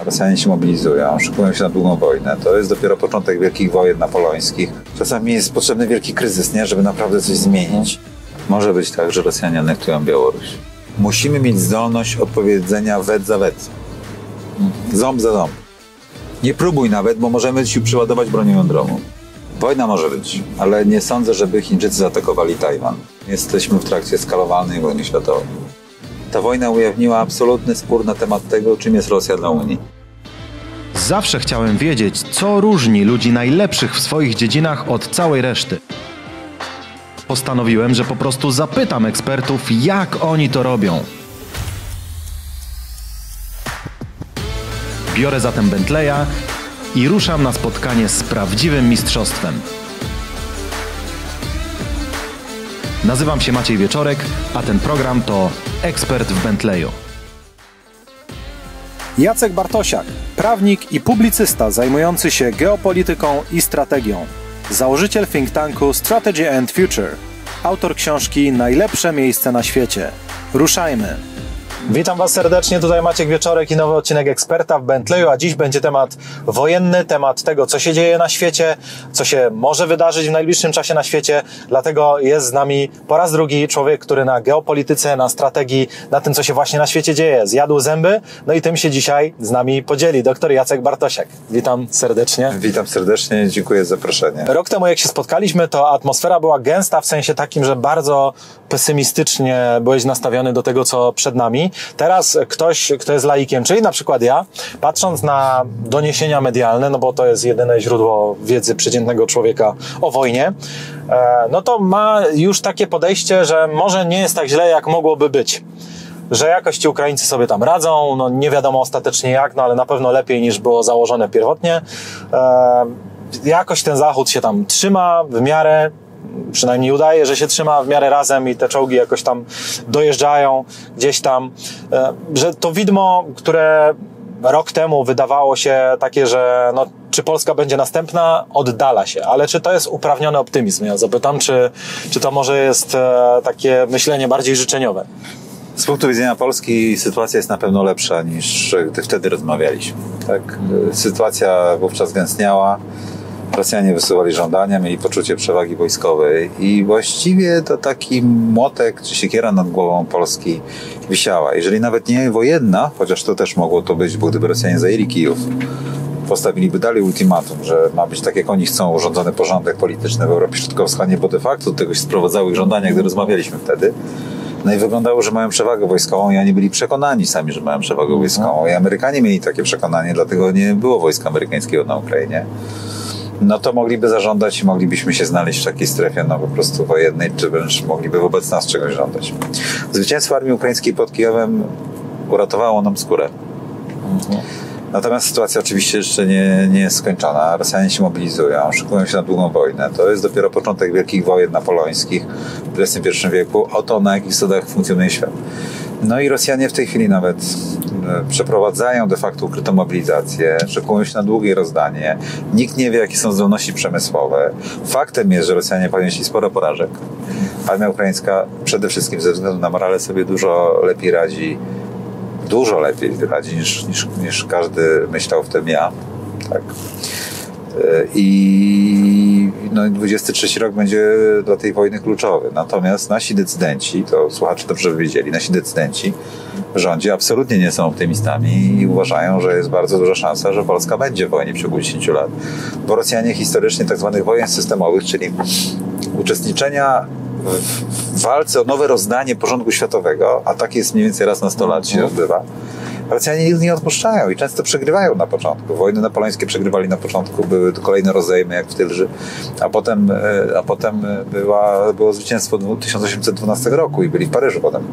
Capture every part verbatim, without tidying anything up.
Rosjanie się mobilizują, szykują się na długą wojnę. To jest dopiero początek wielkich wojen napoleońskich. Czasami jest potrzebny wielki kryzys, nie? Żeby naprawdę coś zmienić. Może być tak, że Rosjanie anektują Białoruś. Musimy mieć zdolność odpowiedzenia wet za wet. Ząb za ząb. Nie próbuj nawet, bo możemy ci przyładować bronią jądrową. Wojna może być, ale nie sądzę, żeby Chińczycy zaatakowali Tajwan. Jesteśmy w trakcie skalowanej wojny światowej. Ta wojna ujawniła absolutny spór na temat tego, czym jest Rosja dla Unii. Zawsze chciałem wiedzieć, co różni ludzi najlepszych w swoich dziedzinach od całej reszty. Postanowiłem, że po prostu zapytam ekspertów, jak oni to robią. Biorę zatem Bentleya i ruszam na spotkanie z prawdziwym mistrzostwem. Nazywam się Maciej Wieczorek, a ten program to Ekspert w Bentleyu. Jacek Bartosiak, prawnik i publicysta zajmujący się geopolityką i strategią. Założyciel think tanku Strategy and Future. Autor książki Najlepsze miejsce na świecie. Ruszajmy! Witam Was serdecznie, tutaj Maciek Wieczorek i nowy odcinek Eksperta w Bentleyu, a dziś będzie temat wojenny, temat tego, co się dzieje na świecie, co się może wydarzyć w najbliższym czasie na świecie, dlatego jest z nami po raz drugi człowiek, który na geopolityce, na strategii, na tym, co się właśnie na świecie dzieje, zjadł zęby, no i tym się dzisiaj z nami podzieli. Doktor Jacek Bartosiak. Witam serdecznie. Witam serdecznie, dziękuję za zaproszenie. Rok temu, jak się spotkaliśmy, to atmosfera była gęsta w sensie takim, że bardzo pesymistycznie byłeś nastawiony do tego, co przed nami. Teraz ktoś, kto jest laikiem, czyli na przykład ja, patrząc na doniesienia medialne, no bo to jest jedyne źródło wiedzy przeciętnego człowieka o wojnie, no to ma już takie podejście, że może nie jest tak źle, jak mogłoby być. Że jakoś ci Ukraińcy sobie tam radzą, no nie wiadomo ostatecznie jak, no ale na pewno lepiej niż było założone pierwotnie. Jakoś ten Zachód się tam trzyma w miarę, przynajmniej udaje, że się trzyma w miarę razem i te czołgi jakoś tam dojeżdżają gdzieś tam, że to widmo, które rok temu wydawało się takie, że no, czy Polska będzie następna, oddala się, ale czy to jest uprawniony optymizm? Ja zapytam, czy, czy to może jest takie myślenie bardziej życzeniowe? Z punktu widzenia Polski sytuacja jest na pewno lepsza niż gdy wtedy rozmawialiśmy. Tak? Sytuacja wówczas gęstniała. Rosjanie wysuwali żądania, mieli poczucie przewagi wojskowej i właściwie to taki młotek czy siekiera nad głową Polski wisiała. Jeżeli nawet nie wojenna, chociaż to też mogło to być, bo gdyby Rosjanie zajęli Kijów, postawiliby dalej ultimatum, że ma być tak jak oni chcą, urządzony porządek polityczny w Europie Środkowo-Wschodniej, bo de facto tego się sprowadzały ich żądania, gdy rozmawialiśmy wtedy. No i wyglądało, że mają przewagę wojskową i oni byli przekonani sami, że mają przewagę wojskową. I Amerykanie mieli takie przekonanie, dlatego nie było wojska amerykańskiego na Ukrainie. No to mogliby zażądać i moglibyśmy się znaleźć w takiej strefie no po prostu wojennej, czy wręcz mogliby wobec nas czegoś żądać. Zwycięstwo armii ukraińskiej pod Kijowem uratowało nam skórę. Mhm. Natomiast sytuacja oczywiście jeszcze nie, nie jest skończona. Rosjanie się mobilizują, szykują się na długą wojnę. To jest dopiero początek wielkich wojen napoleońskich w dwudziestym pierwszym wieku. Oto na jakich zasadach funkcjonuje świat. No i Rosjanie w tej chwili nawet przeprowadzają de facto ukrytą mobilizację, szykują się na długie rozdanie. Nikt nie wie, jakie są zdolności przemysłowe. Faktem jest, że Rosjanie ponieśli sporo porażek. Armia ukraińska przede wszystkim ze względu na morale sobie dużo lepiej radzi, dużo lepiej radzi niż, niż, niż każdy myślał, w tym ja. Tak. I no, dwudziesty trzeci rok będzie dla tej wojny kluczowy. Natomiast nasi decydenci, to słuchacze dobrze wiedzieli, nasi decydenci w rządzie absolutnie nie są optymistami i uważają, że jest bardzo duża szansa, że Polska będzie w wojnie w ciągu dziesięciu lat. Bo Rosjanie historycznie tak zwanych wojen systemowych, czyli uczestniczenia w walce o nowe rozdanie porządku światowego, a tak jest mniej więcej raz na sto lat się odbywa, Rosjanie nigdy nie odpuszczają i często przegrywają na początku. Wojny napoleońskie przegrywali na początku, były kolejne rozejmy jak w Tylży, a potem, a potem była, było zwycięstwo tysiąc osiemset dwunastego roku i byli w Paryżu potem.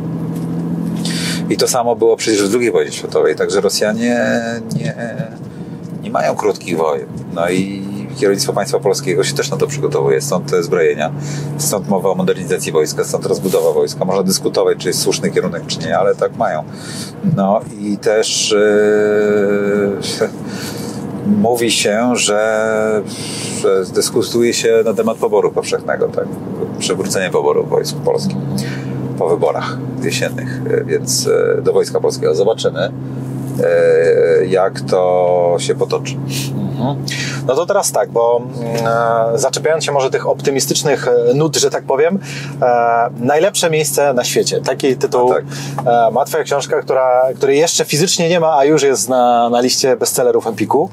I to samo było przecież w drugiej wojnie światowej, także Rosjanie nie, nie mają krótkich wojen. No i kierownictwo państwa polskiego się też na to przygotowuje, stąd te zbrojenia, stąd mowa o modernizacji wojska, stąd rozbudowa wojska. Można dyskutować, czy jest słuszny kierunek, czy nie, ale tak mają. No i też yy, mówi się, że, że dyskutuje się na temat poboru powszechnego, tak? Przywrócenie poboru w Wojsku Polskim po wyborach jesiennych, więc do Wojska Polskiego zobaczymy. jak to się potoczy. No to teraz tak, bo e, zaczepiając się może tych optymistycznych nut, że tak powiem, e, najlepsze miejsce na świecie. Taki tytuł tak. e, ma twoja książka, która, której jeszcze fizycznie nie ma, a już jest na, na liście bestsellerów Empiku.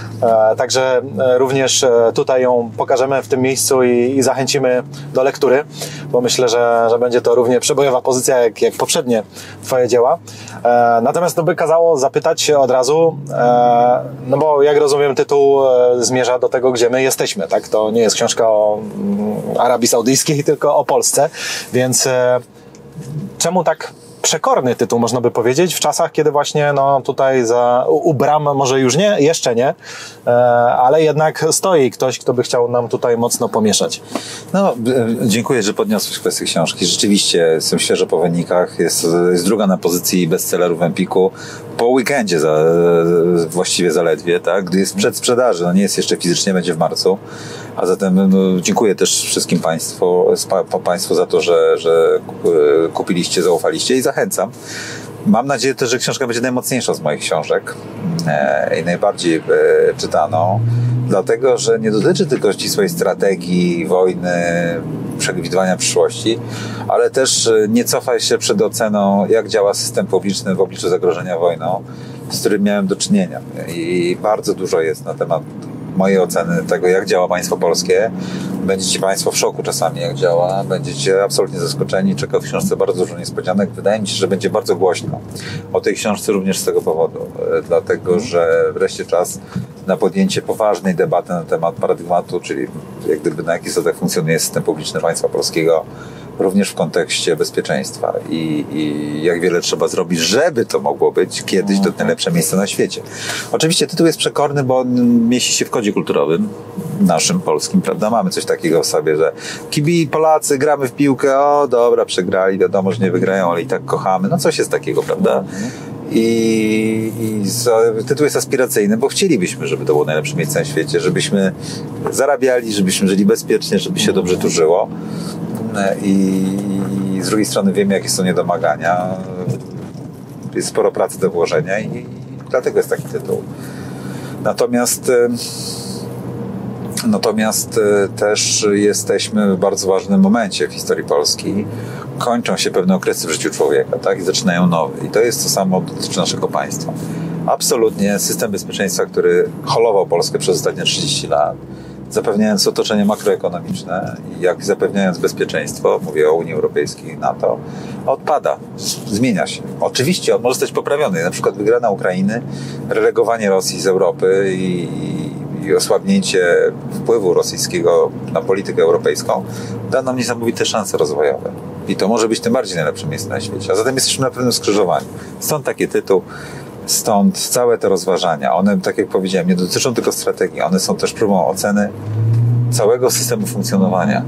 E, także e, również e, tutaj ją pokażemy w tym miejscu i, i zachęcimy do lektury, bo myślę, że, że będzie to równie przebojowa pozycja jak, jak poprzednie twoje dzieła. E, natomiast to by kazało zapytać się od razu, e, no bo jak rozumiem tytuł e, zmierza do tego, gdzie my jesteśmy, tak? To nie jest książka o mm, Arabii Saudyjskiej, tylko o Polsce, więc e, czemu tak przekorny tytuł, można by powiedzieć, w czasach, kiedy właśnie no, tutaj za, u, u bram, może już nie, jeszcze nie, e, ale jednak stoi ktoś, kto by chciał nam tutaj mocno pomieszać. No, dziękuję, że podniosłeś kwestię książki. Rzeczywiście jestem świeżo po wynikach. Jest, jest druga na pozycji bestsellerów w Empiku. Po weekendzie za, właściwie zaledwie, tak? Gdy jest przed sprzedaży, no nie jest jeszcze fizycznie, będzie w marcu. A zatem no, dziękuję też wszystkim Państwu, Państwu za to, że, że kupiliście, zaufaliście i zachęcam. Mam nadzieję też, że książka będzie najmocniejsza z moich książek e, i najbardziej e, czytaną, dlatego, że nie dotyczy tylko ścisłej strategii, wojny, przewidywania przyszłości, ale też nie cofa się przed oceną, jak działa system publiczny w obliczu zagrożenia wojną, z którym miałem do czynienia. I bardzo dużo jest na temat mojej oceny tego, jak działa państwo polskie. Będziecie Państwo w szoku czasami, jak działa. Będziecie absolutnie zaskoczeni. Czeka w książce bardzo dużo niespodzianek. Wydaje mi się, że będzie bardzo głośno o tej książce również z tego powodu. Dlatego, że wreszcie czas na podjęcie poważnej debaty na temat paradygmatu, czyli jak gdyby na jakich zasadach funkcjonuje system publiczny państwa polskiego, również w kontekście bezpieczeństwa i, i jak wiele trzeba zrobić, żeby to mogło być kiedyś to najlepsze miejsce na świecie. Oczywiście tytuł jest przekorny, bo on mieści się w kodzie kulturowym naszym polskim, prawda? Mamy coś takiego w sobie, że kibi, Polacy, gramy w piłkę, o dobra, przegrali, wiadomo, że nie wygrają, ale i tak kochamy. No coś jest takiego, prawda? I, i tytuł jest aspiracyjny, bo chcielibyśmy, żeby to było najlepsze miejsce na świecie, żebyśmy zarabiali, żebyśmy żyli bezpiecznie, żeby się dobrze tu żyło. I, i z drugiej strony wiemy, jakie są niedomagania. Jest sporo pracy do włożenia i, i dlatego jest taki tytuł. Natomiast natomiast też jesteśmy w bardzo ważnym momencie w historii Polski. Kończą się pewne okresy w życiu człowieka, tak? I zaczynają nowe. I to jest to samo dotyczy naszego państwa. Absolutnie system bezpieczeństwa, który holował Polskę przez ostatnie trzydzieści lat, zapewniając otoczenie makroekonomiczne i jak zapewniając bezpieczeństwo, mówię o Unii Europejskiej i NATO, odpada, zmienia się. Oczywiście on może zostać poprawiony, na przykład wygrana Ukrainy, relegowanie Rosji z Europy i, i osłabnięcie wpływu rosyjskiego na politykę europejską da nam niesamowite szanse rozwojowe. I to może być tym bardziej najlepsze miejsce na świecie. A zatem jesteśmy na pewnym skrzyżowaniu. Stąd taki tytuł. Stąd całe te rozważania, one, tak jak powiedziałem, nie dotyczą tylko strategii, one są też próbą oceny całego systemu funkcjonowania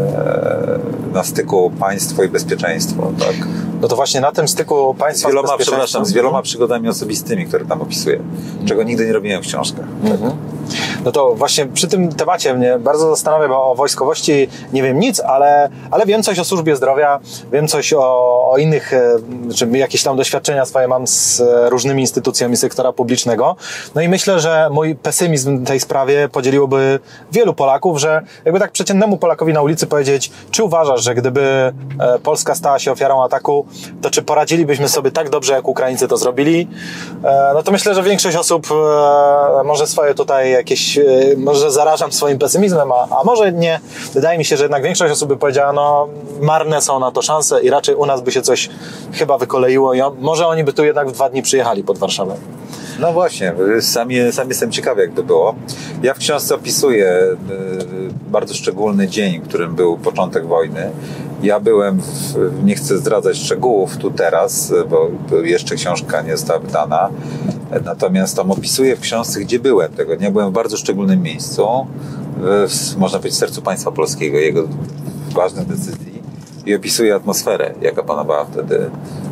e, na styku państwo i bezpieczeństwo. Tak? No to właśnie na tym styku państwa z wieloma, z bezpieczeństwem... przepraszam, z wieloma przygodami osobistymi, które tam opisuję, czego nigdy nie robiłem w książkach. Mhm. No to właśnie przy tym temacie mnie bardzo zastanawia, bo o wojskowości nie wiem nic, ale, ale wiem coś o służbie zdrowia, wiem coś o, o innych, czy jakieś tam doświadczenia swoje mam z różnymi instytucjami sektora publicznego. No i myślę, że mój pesymizm w tej sprawie podzieliłoby wielu Polaków, że jakby tak przeciętnemu Polakowi na ulicy powiedzieć, czy uważasz, że gdyby Polska stała się ofiarą ataku, to czy poradzilibyśmy sobie tak dobrze, jak Ukraińcy to zrobili? No to myślę, że większość osób może swoje tutaj jakieś, może zarażam swoim pesymizmem, a, a może nie. Wydaje mi się, że jednak większość osób by powiedziała, no marne są na to szanse i raczej u nas by się coś chyba wykoleiło i on, może oni by tu jednak w dwa dni przyjechali pod Warszawę. No właśnie, sami, sami jestem ciekawy, jak to było. Ja w książce opisuję bardzo szczególny dzień, którym był początek wojny. Ja byłem, w, nie chcę zdradzać szczegółów tu teraz, bo jeszcze książka nie została wydana. Natomiast tam opisuję w książce, gdzie byłem tego dnia. Byłem w bardzo szczególnym miejscu, w, można powiedzieć, w sercu państwa polskiego, jego ważnych decyzji. I opisuję atmosferę, jaka panowała wtedy.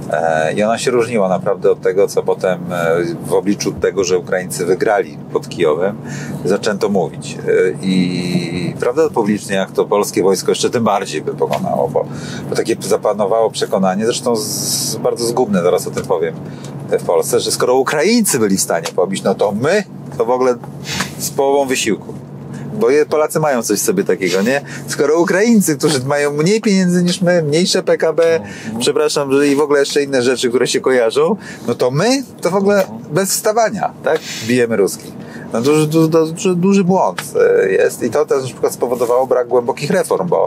I ona się różniła naprawdę od tego, co potem w obliczu tego, że Ukraińcy wygrali pod Kijowem, zaczęto mówić. I prawda publicznie, jak to polskie wojsko jeszcze tym bardziej by pokonało, bo, bo takie zapanowało przekonanie, zresztą z, bardzo zgubne, zaraz o tym powiem, w Polsce, że skoro Ukraińcy byli w stanie pobić, no to my to w ogóle z połową wysiłku. Bo Polacy mają coś sobie takiego, nie? Skoro Ukraińcy, którzy mają mniej pieniędzy niż my, mniejsze P K B, przepraszam, że i w ogóle jeszcze inne rzeczy, które się kojarzą, no to my to w ogóle bez wstawania, tak? Bijemy Ruskich. No duży, duży, duży, duży błąd jest i to też na przykład spowodowało brak głębokich reform, bo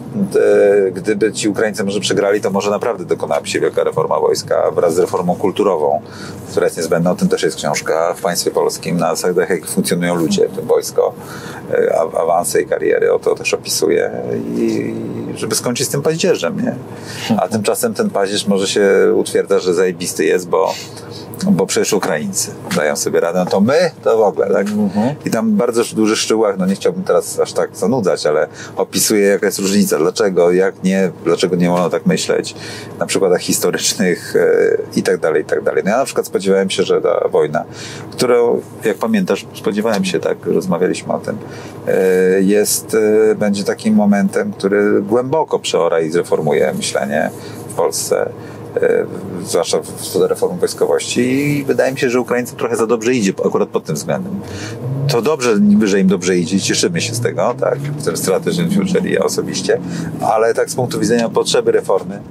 te, gdyby ci Ukraińcy może przegrali, to może naprawdę dokonałaby się wielka reforma wojska wraz z reformą kulturową, która jest niezbędna. O tym też jest książka w państwie polskim, na zasadach, jak funkcjonują ludzie, w tym wojsko, awanse i kariery, o to też opisuje, i żeby skończyć z tym paździerzem, nie? A tymczasem ten paździerz może się utwierdza, że zajebisty jest, bo bo przecież Ukraińcy dają sobie radę, no to my to w ogóle, tak? Mhm. I tam bardzo w dużych szczegółach, no nie chciałbym teraz aż tak zanudzać, ale opisuje, jaka jest różnica, dlaczego, jak nie, dlaczego nie wolno tak myśleć, na przykładach historycznych yy, i tak dalej, i tak dalej. No ja na przykład spodziewałem się, że ta wojna, którą, jak pamiętasz, spodziewałem się, tak, rozmawialiśmy o tym, yy, jest, yy, będzie takim momentem, który głęboko przeora i zreformuje myślenie w Polsce, zwłaszcza w reformie wojskowości, i wydaje mi się, że Ukraińcom trochę za dobrze idzie akurat pod tym względem. To dobrze, niby, że im dobrze idzie i cieszymy się z tego, tak, w tym strategicznym future, ja osobiście, ale tak z punktu widzenia potrzeby reformy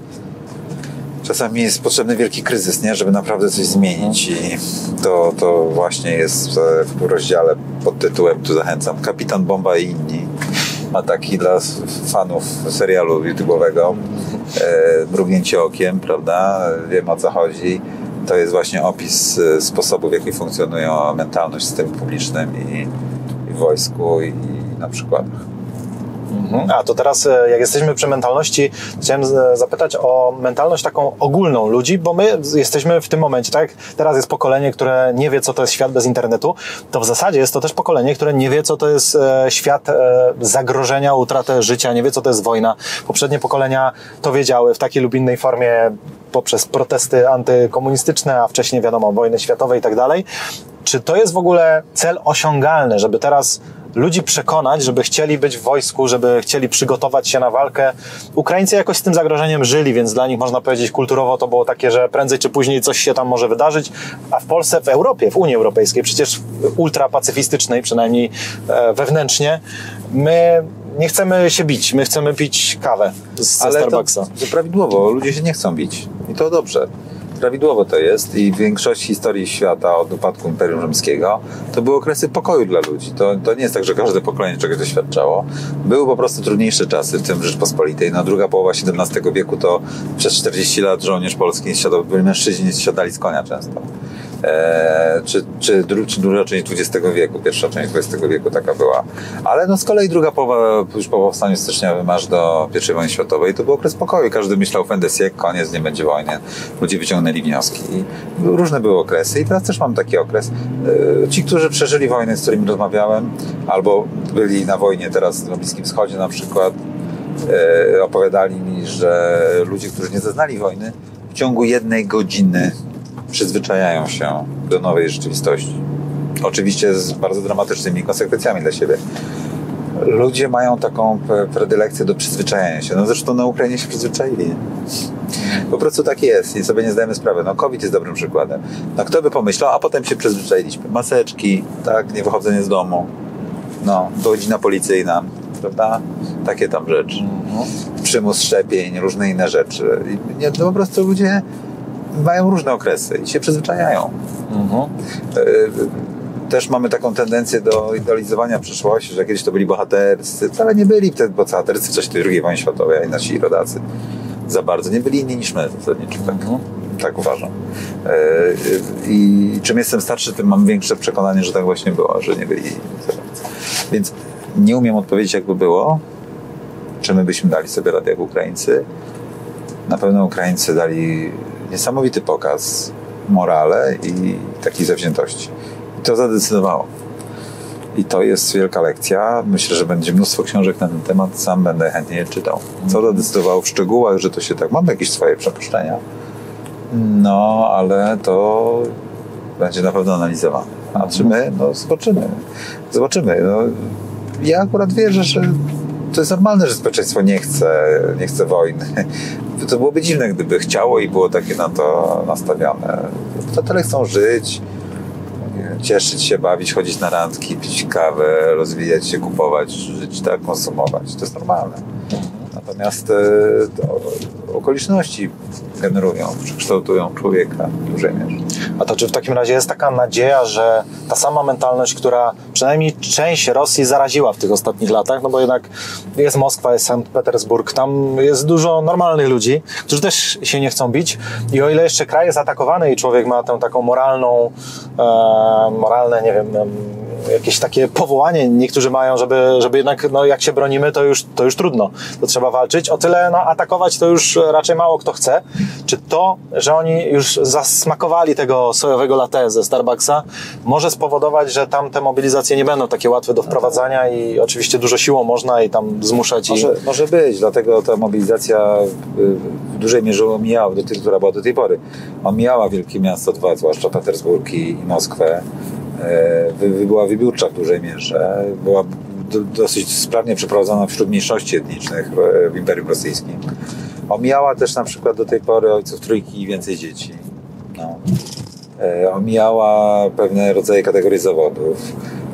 czasami jest potrzebny wielki kryzys, nie, żeby naprawdę coś zmienić, i to, to właśnie jest w rozdziale pod tytułem, tu zachęcam, Kapitan Bomba i inni. Ma taki dla fanów serialu YouTube'owego, e, mrugnięcie okiem, prawda? Wiem, o co chodzi. To jest właśnie opis e, sposobu, w jaki funkcjonują mentalność w systemie publicznym i, i w wojsku, i, i na przykładach. Mhm. A to teraz, jak jesteśmy przy mentalności, chciałem zapytać o mentalność taką ogólną ludzi, bo my jesteśmy w tym momencie, tak? Teraz jest pokolenie, które nie wie, co to jest świat bez internetu, to w zasadzie jest to też pokolenie, które nie wie, co to jest świat zagrożenia, utraty życia, nie wie, co to jest wojna. Poprzednie pokolenia to wiedziały w takiej lub innej formie poprzez protesty antykomunistyczne, a wcześniej, wiadomo, wojny światowe i tak dalej. Czy to jest w ogóle cel osiągalny, żeby teraz ludzi przekonać, żeby chcieli być w wojsku, żeby chcieli przygotować się na walkę? Ukraińcy jakoś z tym zagrożeniem żyli, więc dla nich, można powiedzieć, kulturowo to było takie, że prędzej czy później coś się tam może wydarzyć, a w Polsce, w Europie, w Unii Europejskiej, przecież ultrapacyfistycznej, przynajmniej e, wewnętrznie, my nie chcemy się bić, my chcemy pić kawę z Ale Starbucksa. to, to prawidłowo, ludzie się nie chcą bić i to dobrze. Prawidłowo to jest, i w większości historii świata od upadku Imperium Rzymskiego to były okresy pokoju dla ludzi. To, to nie jest tak, że każde pokolenie czegoś doświadczało. Były po prostu trudniejsze czasy, w tym Rzeczpospolitej. No, druga połowa siedemnastego wieku to przez czterdzieści lat żołnierz polski, siadał, byli mężczyźni, siadali z konia często. Eee, czy, czy, czy druga część dwudziestego wieku, pierwsza część dwudziestego wieku taka była. Ale no z kolei druga połowa, już po powstaniu styczniowym aż do pierwszej wojny światowej, to był okres pokoju. Każdy myślał fin de siècle, koniec, nie będzie wojny. Ludzie wyciągnęli wnioski. I różne były okresy i teraz też mam taki okres. Eee, ci, którzy przeżyli wojnę, z którymi rozmawiałem, albo byli na wojnie teraz na Bliskim Wschodzie na przykład, eee, opowiadali mi, że ludzie, którzy nie zaznali wojny, w ciągu jednej godziny przyzwyczajają się do nowej rzeczywistości. Oczywiście z bardzo dramatycznymi konsekwencjami dla siebie. Ludzie mają taką predylekcję do przyzwyczajania się. No zresztą na Ukrainie się przyzwyczaili. Po prostu tak jest i sobie nie zdajemy sprawy. No COVID jest dobrym przykładem. No kto by pomyślał, a potem się przyzwyczailiśmy. Maseczki, tak, niewychodzenie z domu, no, godzina policyjna, prawda? Takie tam rzeczy. Przymus szczepień, różne inne rzeczy. I nie, no po prostu ludzie mają różne okresy i się przyzwyczajają. Mhm. Też mamy taką tendencję do idolizowania przyszłości, że kiedyś to byli bohaterscy. Wcale nie byli wtedy bohaterscy w czasie tej drugiej wojny światowej, a i nasi rodacy za bardzo nie byli inni niż my zasadniczo. Tak, mhm. tak uważam. I czym jestem starszy, tym mam większe przekonanie, że tak właśnie było, że nie byli za bardzo. Więc nie umiem odpowiedzieć, jakby było, czy my byśmy dali sobie radę jak Ukraińcy. Na pewno Ukraińcy dali niesamowity pokaz morale i takiej zawziętości. I to zadecydowało. I to jest wielka lekcja. Myślę, że będzie mnóstwo książek na ten temat. Sam będę chętnie je czytał. Co zadecydowało w szczegółach, że to się tak... Mam jakieś swoje przypuszczenia. No, ale to będzie na pewno analizowane. A czy my? No, zobaczymy. Zobaczymy. No, ja akurat wierzę, że to jest normalne, że społeczeństwo nie chce, nie chce wojny. to byłoby dziwne, gdyby chciało i było takie na to nastawione. Obywatele chcą żyć, cieszyć się, bawić, chodzić na randki, pić kawę, rozwijać się, kupować, żyć, tak, konsumować. To jest normalne. Natomiast to okoliczności generują, kształtują człowieka w dużej mierze. A to czy w takim razie jest taka nadzieja, że ta sama mentalność, która przynajmniej część Rosji zaraziła w tych ostatnich latach, no bo jednak jest Moskwa, jest Sankt Petersburg, tam jest dużo normalnych ludzi, którzy też się nie chcą bić i o ile jeszcze kraj jest atakowany i człowiek ma tę taką moralną, e, moralne, nie wiem, jakieś takie powołanie niektórzy mają, żeby, żeby jednak, no jak się bronimy, to już, to już trudno, to trzeba walczyć. O tyle, no atakować to już raczej mało kto chce. Czy to, że oni już zasmakowali tego sojowego latte ze Starbucksa, może spowodować, że tam te mobilizacje nie będą takie łatwe do wprowadzania i oczywiście dużo siłą można i tam zmuszać. Może, i... może być, dlatego ta mobilizacja w dużej mierze omijała, do tej, która była do tej pory, omijała wielkie miasta dwa, zwłaszcza Petersburg i, i Moskwę. Wy, była wybiórcza w dużej mierze, była do, dosyć sprawnie przeprowadzona wśród mniejszości etnicznych w Imperium Rosyjskim. Omijała też na przykład do tej pory ojców trójki i więcej dzieci. No. E, omijała pewne rodzaje kategorii zawodów.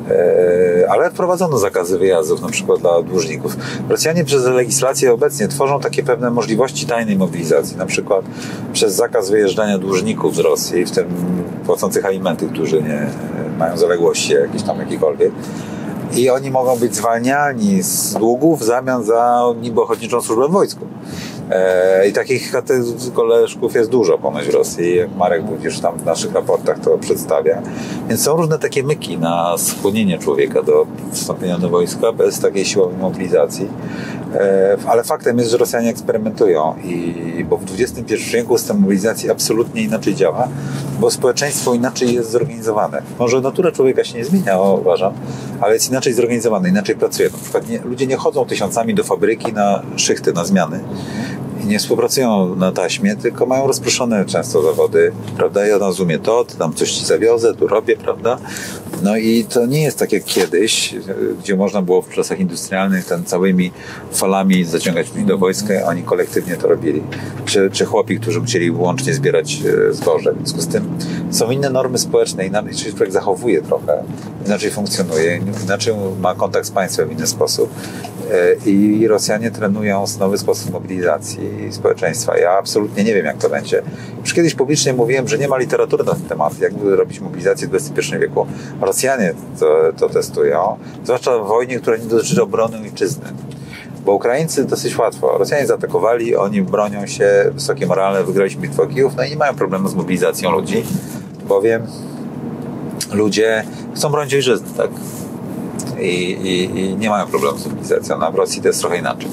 E, ale wprowadzono zakazy wyjazdów, na przykład dla dłużników. Rosjanie przez legislację obecnie tworzą takie pewne możliwości tajnej mobilizacji, na przykład przez zakaz wyjeżdżania dłużników z Rosji, w tym płacących alimenty, którzy nie mają zaległości jakieś tam jakiekolwiek. I oni mogą być zwalniani z długów w zamian za niby ochotniczą służbę w wojsku. E, I takich koleżków jest dużo ponoć w Rosji, jak Marek Budzisz tam w naszych raportach to przedstawia. Więc są różne takie myki na skłonienie człowieka do wstąpienia do wojska bez takiej siłowej mobilizacji. E, ale faktem jest, że Rosjanie eksperymentują i bo w dwudziestym pierwszym wieku system mobilizacji absolutnie inaczej działa, bo społeczeństwo inaczej jest zorganizowane. Może natura człowieka się nie zmienia, uważam, ale jest inaczej zorganizowane, inaczej pracuje. Na przykład nie, ludzie nie chodzą tysiącami do fabryki na szychty, na zmiany i nie współpracują na taśmie, tylko mają rozproszone często zawody, prawda? Ja rozumiem to, tam coś ci zawiozę, tu robię, prawda? No i to nie jest tak jak kiedyś, gdzie można było w czasach industrialnych ten całymi falami zaciągać ludzi do wojska, oni kolektywnie to robili. Czy, czy chłopi, którzy musieli łącznie zbierać zboże. W związku z tym są inne normy społeczne, inaczej się człowiek zachowuje trochę, inaczej funkcjonuje, inaczej ma kontakt z państwem w inny sposób. I Rosjanie trenują nowy sposób mobilizacji społeczeństwa. Ja absolutnie nie wiem, jak to będzie. Już kiedyś publicznie mówiłem, że nie ma literatury na ten temat, jak robić mobilizację w dwudziestym pierwszym wieku. Rosjanie to, to testują, zwłaszcza w wojnie, która nie dotyczy obrony ojczyzny. Bo Ukraińcy dosyć łatwo. Rosjanie zaatakowali, oni bronią się, wysokie morale, wygraliśmy bitwę o Kijów, no i nie mają problemu z mobilizacją ludzi, bowiem ludzie chcą bronić ojczyzny, tak? I, i, i nie mają problemu z mobilizacją. No, w Rosji to jest trochę inaczej,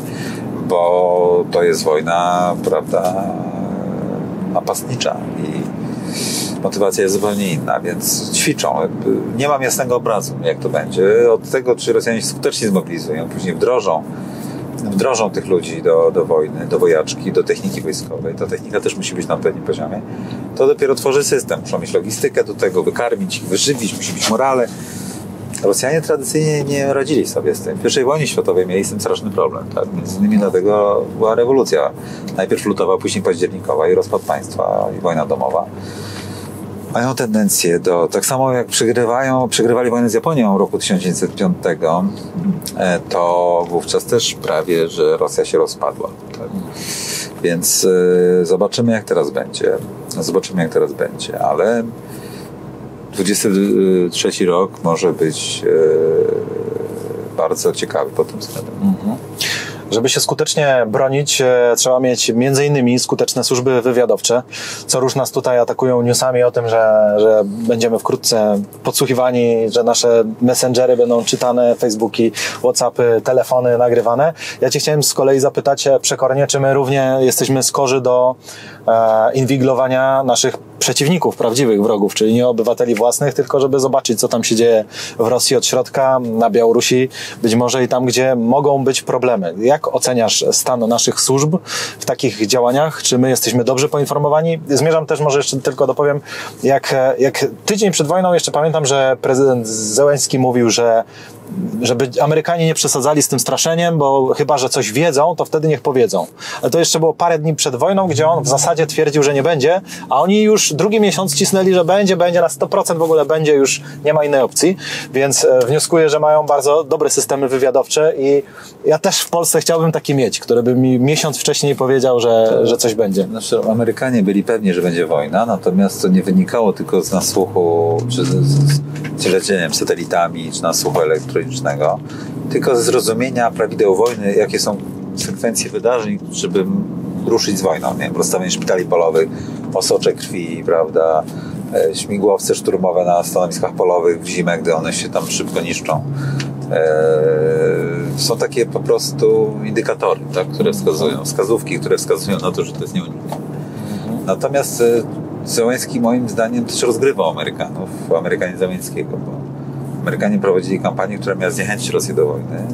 bo to jest wojna, prawda, napastnicza i motywacja jest zupełnie inna, więc ćwiczą. Nie mam jasnego obrazu, jak to będzie. Od tego, czy Rosjanie się skutecznie zmobilizują, później wdrożą, wdrożą tych ludzi do, do wojny, do wojaczki, do techniki wojskowej. Ta technika też musi być na pewnym poziomie. To dopiero tworzy system. Muszą mieć logistykę do tego, wykarmić, wyżywić, musi być morale. Rosjanie tradycyjnie nie radzili sobie z tym. W pierwszej wojnie światowej mieli z tym straszny problem. Tak? Między innymi dlatego była rewolucja. Najpierw lutowa, później październikowa i rozpad państwa i wojna domowa. Mają tendencję do, tak samo jak przegrywają, przegrywali wojnę z Japonią w roku tysiąc dziewięćset piątego, to wówczas też prawie, że Rosja się rozpadła. Tak? Więc y, zobaczymy, jak teraz będzie. Zobaczymy, jak teraz będzie, ale dwudziesty trzeci rok może być e, bardzo ciekawy pod tym względem. Mhm. Żeby się skutecznie bronić, e, trzeba mieć między innymi skuteczne służby wywiadowcze. Co róż nas tutaj atakują newsami o tym, że, że będziemy wkrótce podsłuchiwani, że nasze messengery będą czytane, Facebooki, Whatsappy, telefony nagrywane. Ja Cię chciałem z kolei zapytać przekornie, czy my równie jesteśmy skorzy do e, inwigilowania naszych przeciwników, prawdziwych wrogów, czyli nie obywateli własnych, tylko żeby zobaczyć, co tam się dzieje w Rosji od środka, na Białorusi, być może i tam, gdzie mogą być problemy. Jak oceniasz stan naszych służb w takich działaniach? Czy my jesteśmy dobrze poinformowani? Zmierzam też, może jeszcze tylko dopowiem, jak, jak tydzień przed wojną jeszcze pamiętam, że prezydent Zełenski mówił, że żeby Amerykanie nie przesadzali z tym straszeniem, bo chyba, że coś wiedzą, to wtedy niech powiedzą. Ale to jeszcze było parę dni przed wojną, gdzie on w zasadzie twierdził, że nie będzie, a oni już drugi miesiąc cisnęli, że będzie, będzie, na sto procent w ogóle będzie, już nie ma innej opcji, więc wnioskuję, że mają bardzo dobre systemy wywiadowcze i ja też w Polsce chciałbym takie mieć, które by mi miesiąc wcześniej powiedział, że, że coś będzie. Znaczy, Amerykanie byli pewni, że będzie wojna, natomiast to nie wynikało tylko z nasłuchu, czy z, z, z leczeniem satelitami, czy nasłuchu elektronicznego, tylko ze zrozumienia prawideł wojny, jakie są sekwencje wydarzeń, żeby ruszyć z wojną. Nie wiem, rozstawienie szpitali polowych, osocze krwi, prawda, śmigłowce szturmowe na stanowiskach polowych w zimę, gdy one się tam szybko niszczą. Są takie po prostu indykatory, tak, które wskazują, wskazówki, które wskazują na to, że to jest nieuniknione. Natomiast Zełenski moim zdaniem też rozgrywał Amerykanów, Amerykanie Zełenskiego, bo Amerykanie prowadzili kampanię, która miała zniechęcić Rosję do wojny,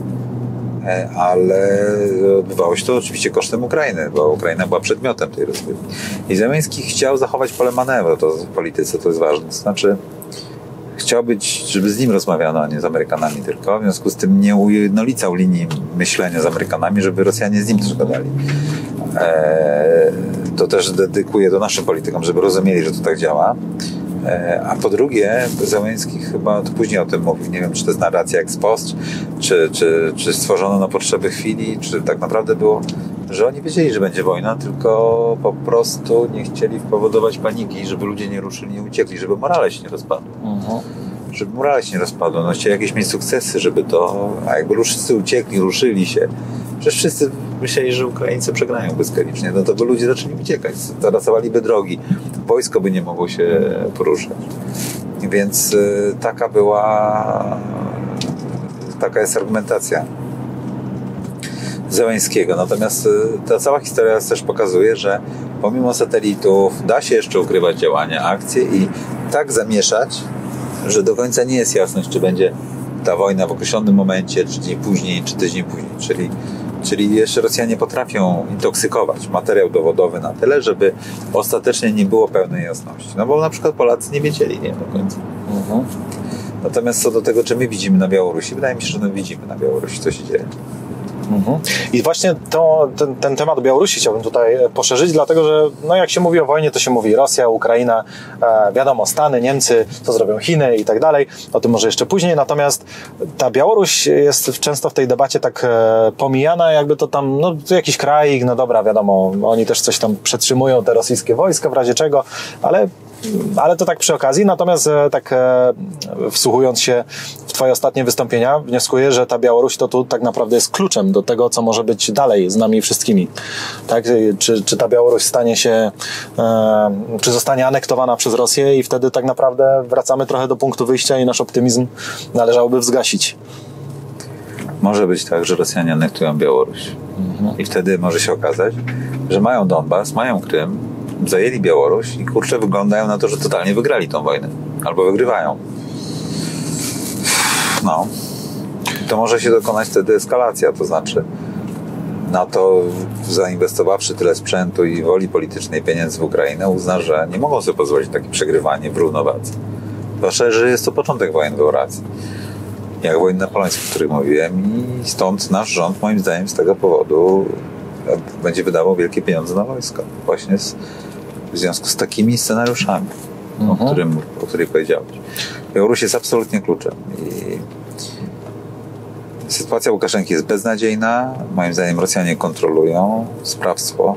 ale odbywało się to oczywiście kosztem Ukrainy, bo Ukraina była przedmiotem tej rozgrywki. I Zełenski chciał zachować pole manewru, to w polityce to jest ważne, to znaczy chciał być, żeby z nim rozmawiano, a nie z Amerykanami tylko, w związku z tym nie ujednolicał linii myślenia z Amerykanami, żeby Rosjanie z nim też gadali. Eee, to też dedykuję to naszym politykom, żeby rozumieli, że to tak działa. Eee, a po drugie, Zełenski chyba to później o tym mówił, nie wiem, czy to jest narracja ex post, czy, czy, czy stworzono na potrzeby chwili, czy tak naprawdę było, że oni wiedzieli, że będzie wojna, tylko po prostu nie chcieli powodować paniki, żeby ludzie nie ruszyli, nie uciekli, żeby morale się nie rozpadły. Uh-huh. Żeby morale się nie rozpadły. No, chcieli jakieś mieć sukcesy, żeby to... A jakby wszyscy uciekli, ruszyli się. Przecież wszyscy myśleli, że Ukraińcy przegrają błyskawicznie. No to by ludzie zaczęli uciekać. Zarasowaliby drogi. Wojsko by nie mogło się poruszać. Więc y, taka była... Taka jest argumentacja Zełenskiego. Natomiast ta cała historia też pokazuje, że pomimo satelitów da się jeszcze ukrywać działania, akcje i tak zamieszać, że do końca nie jest jasność, czy będzie ta wojna w określonym momencie, czy dzień później, czy tydzień później. Czyli, czyli jeszcze Rosjanie potrafią intoksykować materiał dowodowy na tyle, żeby ostatecznie nie było pełnej jasności. No bo na przykład Polacy nie wiedzieli, nie, do końca. Uh-huh. Natomiast co do tego, czy my widzimy na Białorusi, wydaje mi się, że my widzimy na Białorusi, co się dzieje. Mhm. I właśnie to, ten, ten temat Białorusi chciałbym tutaj poszerzyć, dlatego że no jak się mówi o wojnie, to się mówi Rosja, Ukraina, e, wiadomo, Stany, Niemcy, co zrobią Chiny i tak dalej, o tym może jeszcze później, natomiast ta Białoruś jest często w tej debacie tak e, pomijana, jakby to tam, no to jakiś kraj, no dobra, wiadomo, oni też coś tam przetrzymują, te rosyjskie wojska w razie czego, ale ale to tak przy okazji, natomiast tak e, wsłuchując się w twoje ostatnie wystąpienia, wnioskuję, że ta Białoruś to tu tak naprawdę jest kluczem do tego, co może być dalej z nami wszystkimi. Tak? Czy, czy ta Białoruś stanie się, e, czy zostanie anektowana przez Rosję i wtedy tak naprawdę wracamy trochę do punktu wyjścia i nasz optymizm należałoby wzgasić. Może być tak, że Rosjanie anektują Białoruś. Mhm. I wtedy może się okazać, że mają Donbas, mają Krym, zajęli Białoruś i kurczę, wyglądają na to, że totalnie wygrali tą wojnę. Albo wygrywają. No. To może się dokonać wtedy eskalacja, to znaczy NATO, zainwestowawszy tyle sprzętu i woli politycznej pieniędzy w Ukrainę, uzna, że nie mogą sobie pozwolić takie przegrywanie w równowadze. Zwłaszcza, że jest to początek wojen w Euracji. Jak wojny napoleońskie, o których mówiłem, i stąd nasz rząd, moim zdaniem, z tego powodu będzie wydawał wielkie pieniądze na wojsko. Właśnie z, w związku z takimi scenariuszami, mhm. o, którym, o których powiedziałeś. Białoruś jest absolutnie kluczem. I sytuacja Łukaszenki jest beznadziejna. Moim zdaniem Rosjanie kontrolują sprawstwo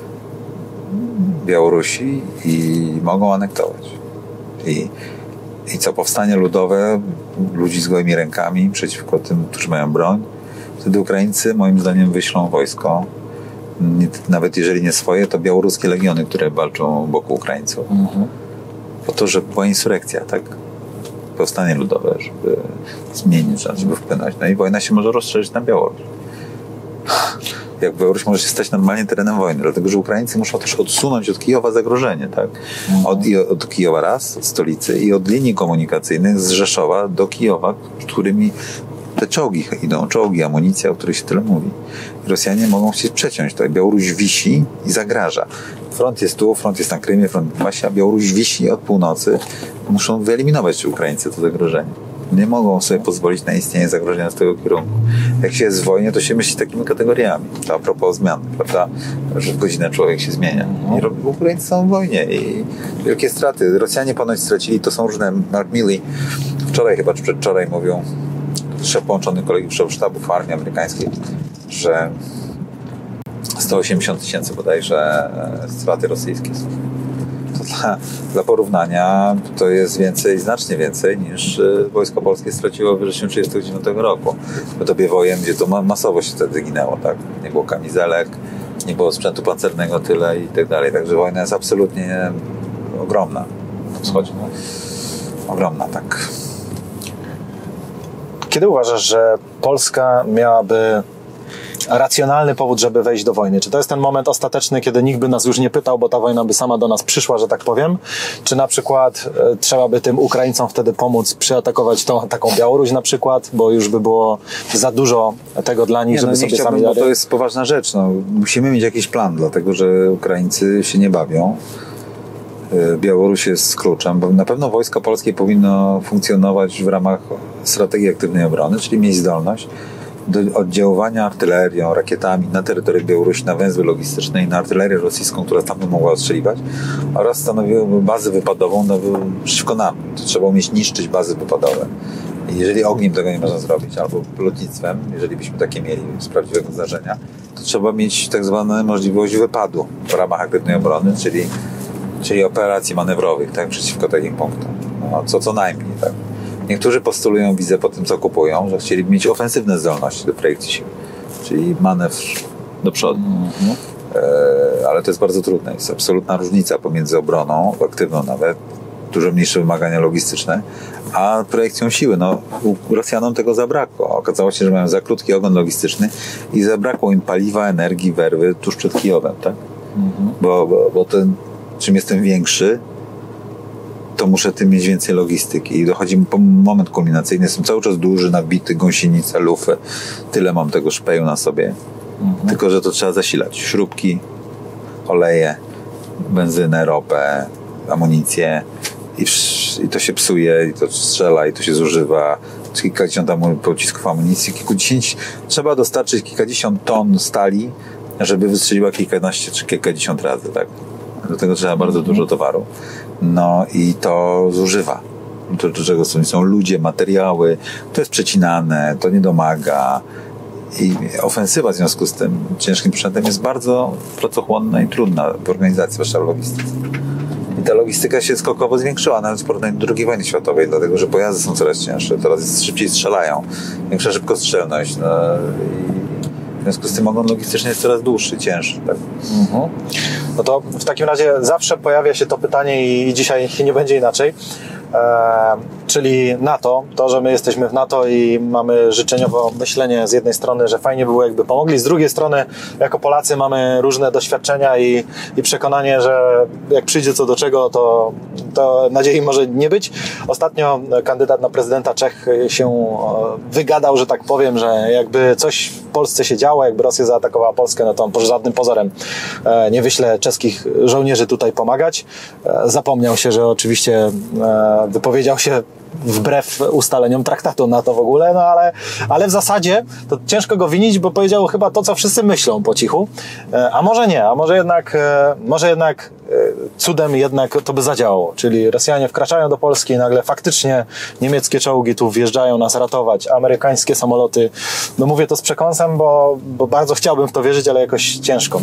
Białorusi i mogą anektować. I, i co, powstanie ludowe ludzi z gołymi rękami przeciwko tym, którzy mają broń, wtedy Ukraińcy moim zdaniem wyślą wojsko, nawet jeżeli nie swoje, to białoruskie legiony, które walczą wokół Ukraińców. Mhm. Po to, żeby była insurekcja, tak? Powstanie ludowe, żeby zmienić, żeby wpłynąć. No i wojna się może rozszerzyć na Białoruś. Jak Białoruś może się stać normalnie terenem wojny, dlatego że Ukraińcy muszą też odsunąć od Kijowa zagrożenie, tak? Od, od Kijowa raz, od stolicy, i od linii komunikacyjnych z Rzeszowa do Kijowa, którymi te czołgi idą, czołgi, amunicja, o której się tyle mówi. I Rosjanie mogą chcieć przeciąć to. Białoruś wisi i zagraża. Front jest tu, front jest na Krymie, front w Basie, a Białoruś wisi od północy. Muszą wyeliminować Ukraińcy to zagrożenie. Nie mogą sobie pozwolić na istnienie zagrożenia z tego kierunku. Jak się jest w wojnie, to się myśli takimi kategoriami. To a propos zmian, prawda? Że w godzinę człowiek się zmienia. I Ukraińcy są w wojnie i wielkie straty. Rosjanie ponoć stracili, to są różne, Mark Milley wczoraj chyba, czy przedwczoraj mówią, szef połączony kolegów szef sztabów armii amerykańskiej, że sto osiemdziesiąt tysięcy bodajże straty rosyjskie są. To dla, dla porównania to jest więcej, znacznie więcej niż wojsko polskie straciło w wrześniu tysiąc dziewięćset trzydziestego dziewiątego roku. W dobie wojen, gdzie to masowo się wtedy ginęło, tak? Nie było kamizelek, nie było sprzętu pancernego tyle i tak dalej. Także wojna jest absolutnie ogromna na wschodzie. Ogromna, tak. Kiedy uważasz, że Polska miałaby racjonalny powód, żeby wejść do wojny? Czy to jest ten moment ostateczny, kiedy nikt by nas już nie pytał, bo ta wojna by sama do nas przyszła, że tak powiem? Czy na przykład e, trzeba by tym Ukraińcom wtedy pomóc przyatakować tą taką Białoruś na przykład, bo już by było za dużo tego dla nich, nie, żeby no, nie sobie chciałbym, sami bo dali? to jest poważna rzecz. No. Musimy mieć jakiś plan, dlatego że Ukraińcy się nie bawią. Białoruś jest kluczem, bo na pewno wojsko polskie powinno funkcjonować w ramach strategii aktywnej obrony, czyli mieć zdolność do oddziaływania artylerią, rakietami na terytorium Białorusi, na węzły logistyczne i na artylerię rosyjską, która tam by mogła ostrzeliwać, oraz stanowiłyby bazę wypadową no, przeciwko nam. To trzeba umieć niszczyć bazy wypadowe. I jeżeli ogniem tego nie można zrobić, albo lotnictwem, jeżeli byśmy takie mieli z prawdziwego zdarzenia, to trzeba mieć tak zwaną możliwość wypadu w ramach aktywnej obrony, czyli czyli operacji manewrowych, tak, przeciwko takim punktom. No, co co najmniej, tak. Niektórzy postulują wizję po tym, co kupują, że chcieliby mieć ofensywne zdolności do projekcji sił, czyli manewr do przodu. Mm-hmm. E, ale to jest bardzo trudne. Jest absolutna różnica pomiędzy obroną, aktywną nawet, dużo mniejsze wymagania logistyczne, a projekcją siły. No, Rosjanom tego zabrakło. Okazało się, że mają za krótki ogon logistyczny i zabrakło im paliwa, energii, werwy tuż przed Kijowem, tak? Mm-hmm. Bo, bo, bo ten czym jestem większy, to muszę tym mieć więcej logistyki. I dochodzi po moment kulminacyjny. Jestem cały czas duży, nabity, gąsienica, lufy. Tyle mam tego szpeju na sobie. Mhm. Tylko, że to trzeba zasilać. Śrubki, oleje, benzynę, ropę, amunicję. I, I to się psuje, i to strzela, i to się zużywa. Kilkadziesiąt pocisków amunicji, kilkudziesięć. Trzeba dostarczyć kilkadziesiąt ton stali, żeby wystrzeliła kilkanaście czy kilkadziesiąt razy, tak? Do tego trzeba bardzo dużo towaru. No i to zużywa. Do, do czego są, są ludzie, materiały, to jest przecinane, to nie domaga. I ofensywa w związku z tym ciężkim sprzętem jest bardzo pracochłonna i trudna w organizacji, zwłaszcza w logistyce. I ta logistyka się skokowo zwiększyła, nawet w porównaniu do drugiej wojny światowej, dlatego że pojazdy są coraz cięższe, teraz szybciej strzelają, większa szybkostrzelność. No, i w związku z tym ogon logistyczny jest coraz dłuższy, cięższy. Tak? Mhm. No to w takim razie zawsze pojawia się to pytanie i dzisiaj nie będzie inaczej. E, czyli NATO, to, że my jesteśmy w NATO i mamy życzeniowo myślenie z jednej strony, że fajnie było jakby pomogli, z drugiej strony jako Polacy mamy różne doświadczenia i, i przekonanie, że jak przyjdzie co do czego, to, to nadziei może nie być. Ostatnio kandydat na prezydenta Czech się wygadał, że tak powiem, że jakby coś w Polsce się działo, jakby Rosja zaatakowała Polskę, no to on pod żadnym pozorem nie wyśle czeskich żołnierzy tutaj pomagać. Zapomniał się, że oczywiście wypowiedział się wbrew ustaleniom traktatu NATO w ogóle, no ale, ale w zasadzie to ciężko go winić, bo powiedział chyba to, co wszyscy myślą po cichu. A może nie, a może jednak, może jednak cudem jednak to by zadziałało. Czyli Rosjanie wkraczają do Polski i nagle faktycznie niemieckie czołgi tu wjeżdżają nas ratować, amerykańskie samoloty. No mówię to z przekąsem, bo, bo bardzo chciałbym w to wierzyć, ale jakoś ciężko.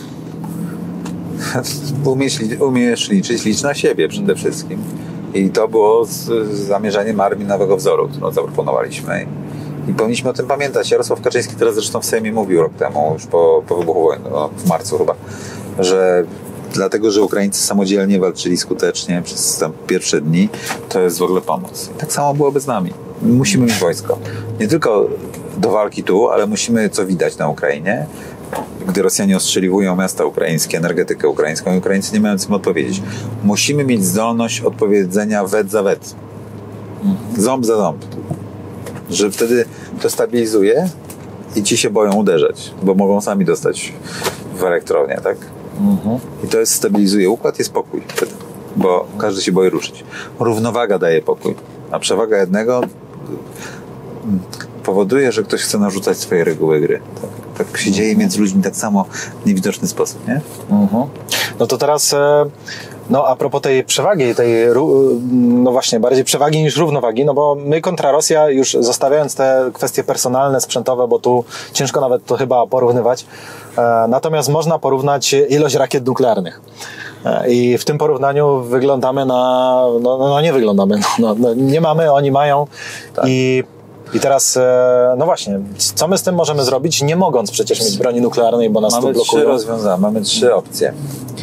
Umiesz, umiesz liczyć, licz na siebie przede wszystkim. I to było z, z zamierzeniem armii nowego wzoru, którą zaproponowaliśmy. I powinniśmy o tym pamiętać. Jarosław Kaczyński teraz zresztą w Sejmie mówił rok temu, już po, po wybuchu wojny, no, w marcu chyba, że dlatego, że Ukraińcy samodzielnie walczyli skutecznie przez tam pierwsze dni, to jest w ogóle pomoc. I tak samo byłoby z nami. Musimy mieć wojsko. Nie tylko do walki tu, ale musimy, co widać na Ukrainie, gdy Rosjanie ostrzeliwują miasta ukraińskie, energetykę ukraińską i Ukraińcy nie mają czym odpowiedzieć. Musimy mieć zdolność odpowiedzenia wet za wet. Ząb za ząb. Że wtedy to stabilizuje i ci się boją uderzać, bo mogą sami dostać w elektrownię, tak? Mhm. I to jest, stabilizuje układ, jest pokój wtedy, bo każdy się boi ruszyć. Równowaga daje pokój, a przewaga jednego powoduje, że ktoś chce narzucać swoje reguły gry. Tak, tak się dzieje między ludźmi tak samo w niewidoczny sposób, nie? Mhm. No to teraz, no a propos tej przewagi, tej, no właśnie, bardziej przewagi niż równowagi, no bo my kontra Rosja, już zostawiając te kwestie personalne, sprzętowe, bo tu ciężko nawet to chyba porównywać, natomiast można porównać ilość rakiet nuklearnych. I w tym porównaniu wyglądamy na, no, no nie wyglądamy, no, no, nie mamy, oni mają. Tak. I I teraz, no właśnie, co my z tym możemy zrobić, nie mogąc przecież mieć broni nuklearnej, bo nas mamy tu blokują? Trzy rozwiązania, mamy trzy opcje.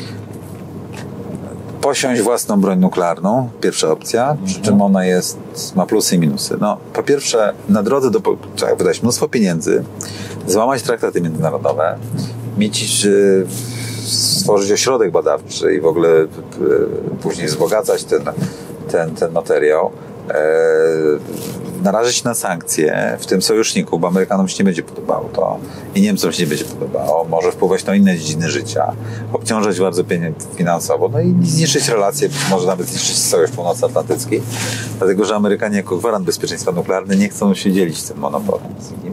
Posiąść własną broń nuklearną, pierwsza opcja, mhm. przy czym ona jest, ma plusy i minusy. No, po pierwsze, na drodze do, trzeba wydać mnóstwo pieniędzy, złamać traktaty międzynarodowe, mieć, stworzyć ośrodek badawczy i w ogóle później wzbogacać ten, ten, ten materiał. Narażyć na sankcje w tym sojuszniku, bo Amerykanom się nie będzie podobało to i Niemcom się nie będzie podobało, może wpływać na inne dziedziny życia, obciążać bardzo finansowo, no i zniszczyć relacje, może nawet zniszczyć Sojusz Północnoatlantycki, dlatego że Amerykanie jako gwarant bezpieczeństwa nuklearnego nie chcą się dzielić tym monopolem z nim.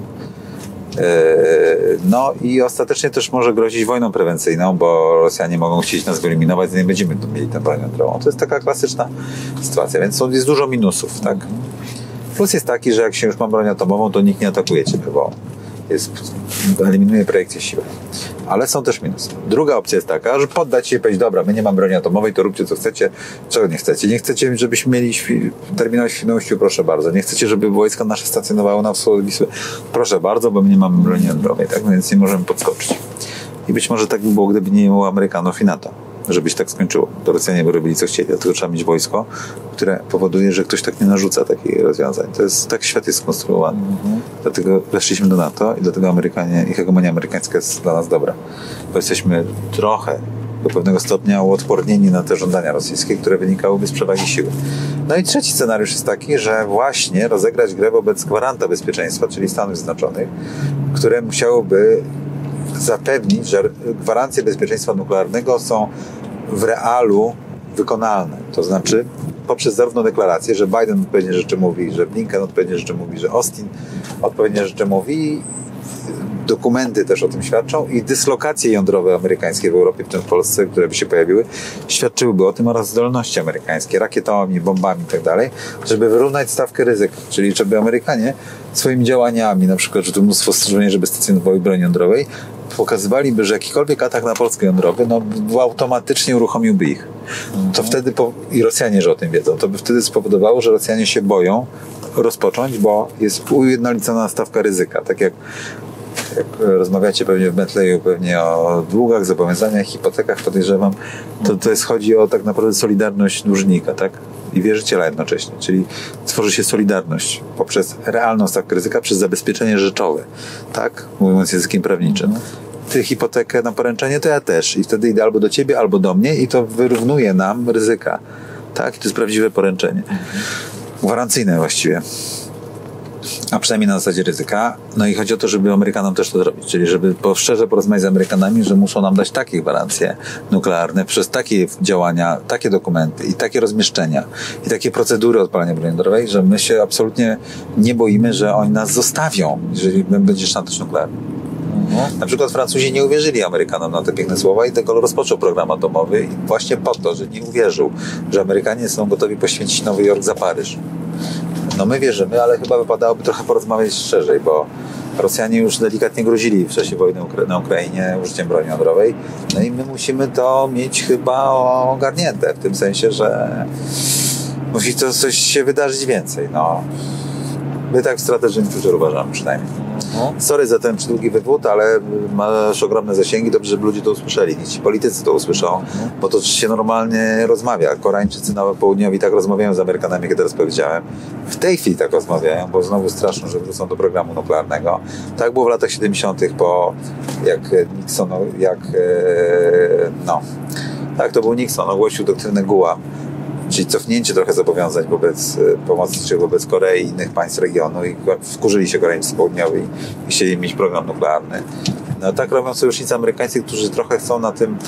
No i ostatecznie też może grozić wojną prewencyjną, bo Rosjanie mogą chcieć nas wyeliminować, nie będziemy tu mieli tę broń jądrową. To jest taka klasyczna sytuacja, więc jest dużo minusów, tak? Plus jest taki, że jak się już ma broń atomową, to nikt nie atakuje ciebie, bo jest, eliminuje projekcję siły. Ale są też minusy. Druga opcja jest taka, że poddać się i powiedzieć, dobra, my nie mamy broni atomowej, to róbcie co chcecie, czego nie chcecie. Nie chcecie, żebyśmy mieli świ- terminal Świnoujściu, proszę bardzo. Nie chcecie, żeby wojska nasze stacjonowały na wschód Wisły, proszę bardzo, bo my nie mamy broni jądrowej, tak? Więc nie możemy podskoczyć. I być może tak by było, gdyby nie było Amerykanów i NATO. Żeby się tak skończyło. To Rosjanie by robili co chcieli, dlatego trzeba mieć wojsko, które powoduje, że ktoś tak nie narzuca takich rozwiązań. To jest, tak świat jest skonstruowany. Mm-hmm. Dlatego weszliśmy do NATO i dlatego Amerykanie, i hegemonia amerykańska jest dla nas dobra. Bo jesteśmy trochę do pewnego stopnia uodpornieni na te żądania rosyjskie, które wynikałyby z przewagi siły. No i trzeci scenariusz jest taki, że właśnie rozegrać grę wobec gwaranta bezpieczeństwa, czyli Stanów Zjednoczonych, które musiałyby zapewnić, że gwarancje bezpieczeństwa nuklearnego są w realu wykonalne. To znaczy poprzez zarówno deklarację, że Biden odpowiednie rzeczy mówi, że Blinken odpowiednie rzeczy mówi, że Austin odpowiednie rzeczy mówi, dokumenty też o tym świadczą i dyslokacje jądrowe amerykańskie w Europie, w tym w Polsce, które by się pojawiły, świadczyłyby o tym oraz zdolności amerykańskie, rakietami, bombami i tak dalej, żeby wyrównać stawkę ryzyka, czyli żeby Amerykanie swoimi działaniami, na przykład, że tu mnóstwo żołnierzy by stacjonowały broni jądrowej, pokazywaliby, że jakikolwiek atak na Polskę jądrowy, no, automatycznie uruchomiłby ich. To wtedy, po, i Rosjanie, że o tym wiedzą, to by wtedy spowodowało, że Rosjanie się boją rozpocząć, bo jest ujednolicona stawka ryzyka. Tak jak jak rozmawiacie pewnie w Bentleyu pewnie o długach, zobowiązaniach, hipotekach, podejrzewam, to, to jest, chodzi o tak naprawdę solidarność dłużnika, tak? I wierzyciela jednocześnie, czyli tworzy się solidarność poprzez realną stawkę ryzyka, przez zabezpieczenie rzeczowe, tak? Mówiąc językiem prawniczym. Ty hipotekę na poręczenie, to ja też. I wtedy idę albo do ciebie, albo do mnie i to wyrównuje nam ryzyka, tak? I to jest prawdziwe poręczenie. Gwarancyjne właściwie. A przynajmniej na zasadzie ryzyka. No i chodzi o to, żeby Amerykanom też to zrobić. Czyli żeby po, szczerze porozmawiać z Amerykanami, że muszą nam dać takie gwarancje nuklearne przez takie działania, takie dokumenty i takie rozmieszczenia i takie procedury odpalania broni jądrowej, że my się absolutnie nie boimy, że oni nas zostawią, jeżeli będzie szantaż nuklearny. Mhm. Na przykład Francuzi nie uwierzyli Amerykanom na te piękne słowa i De Gaulle rozpoczął program atomowy i właśnie po to, że nie uwierzył, że Amerykanie są gotowi poświęcić Nowy Jork za Paryż. No my wierzymy, ale chyba wypadałoby trochę porozmawiać szerzej, bo Rosjanie już delikatnie grozili w czasie wojny na Ukrainie użyciem broni jądrowej. No i my musimy to mieć chyba ogarnięte, w tym sensie, że musi to coś się wydarzyć więcej. No. My tak w Strategy and Future uważamy przynajmniej. Sorry za ten przydługi wywód, ale masz ogromne zasięgi, dobrze, żeby ludzie to usłyszeli. Niech ci politycy to usłyszą, bo to się normalnie rozmawia. Koreańczycy na południowi tak rozmawiają z Amerykanami, jak teraz powiedziałem. W tej chwili tak rozmawiają, bo znowu straszą, że wrócą do programu nuklearnego. Tak było w latach siedemdziesiątych, po jak Nixon, jak no, tak to był Nixon, ogłosił doktrynę Guam. Czyli cofnięcie trochę zobowiązań wobec pomocniczych wobec Korei i innych państw regionu i wkurzyli się Koreańczycy południowi i chcieli mieć program nuklearny. No tak robią sojusznicy amerykańscy, którzy trochę chcą na tym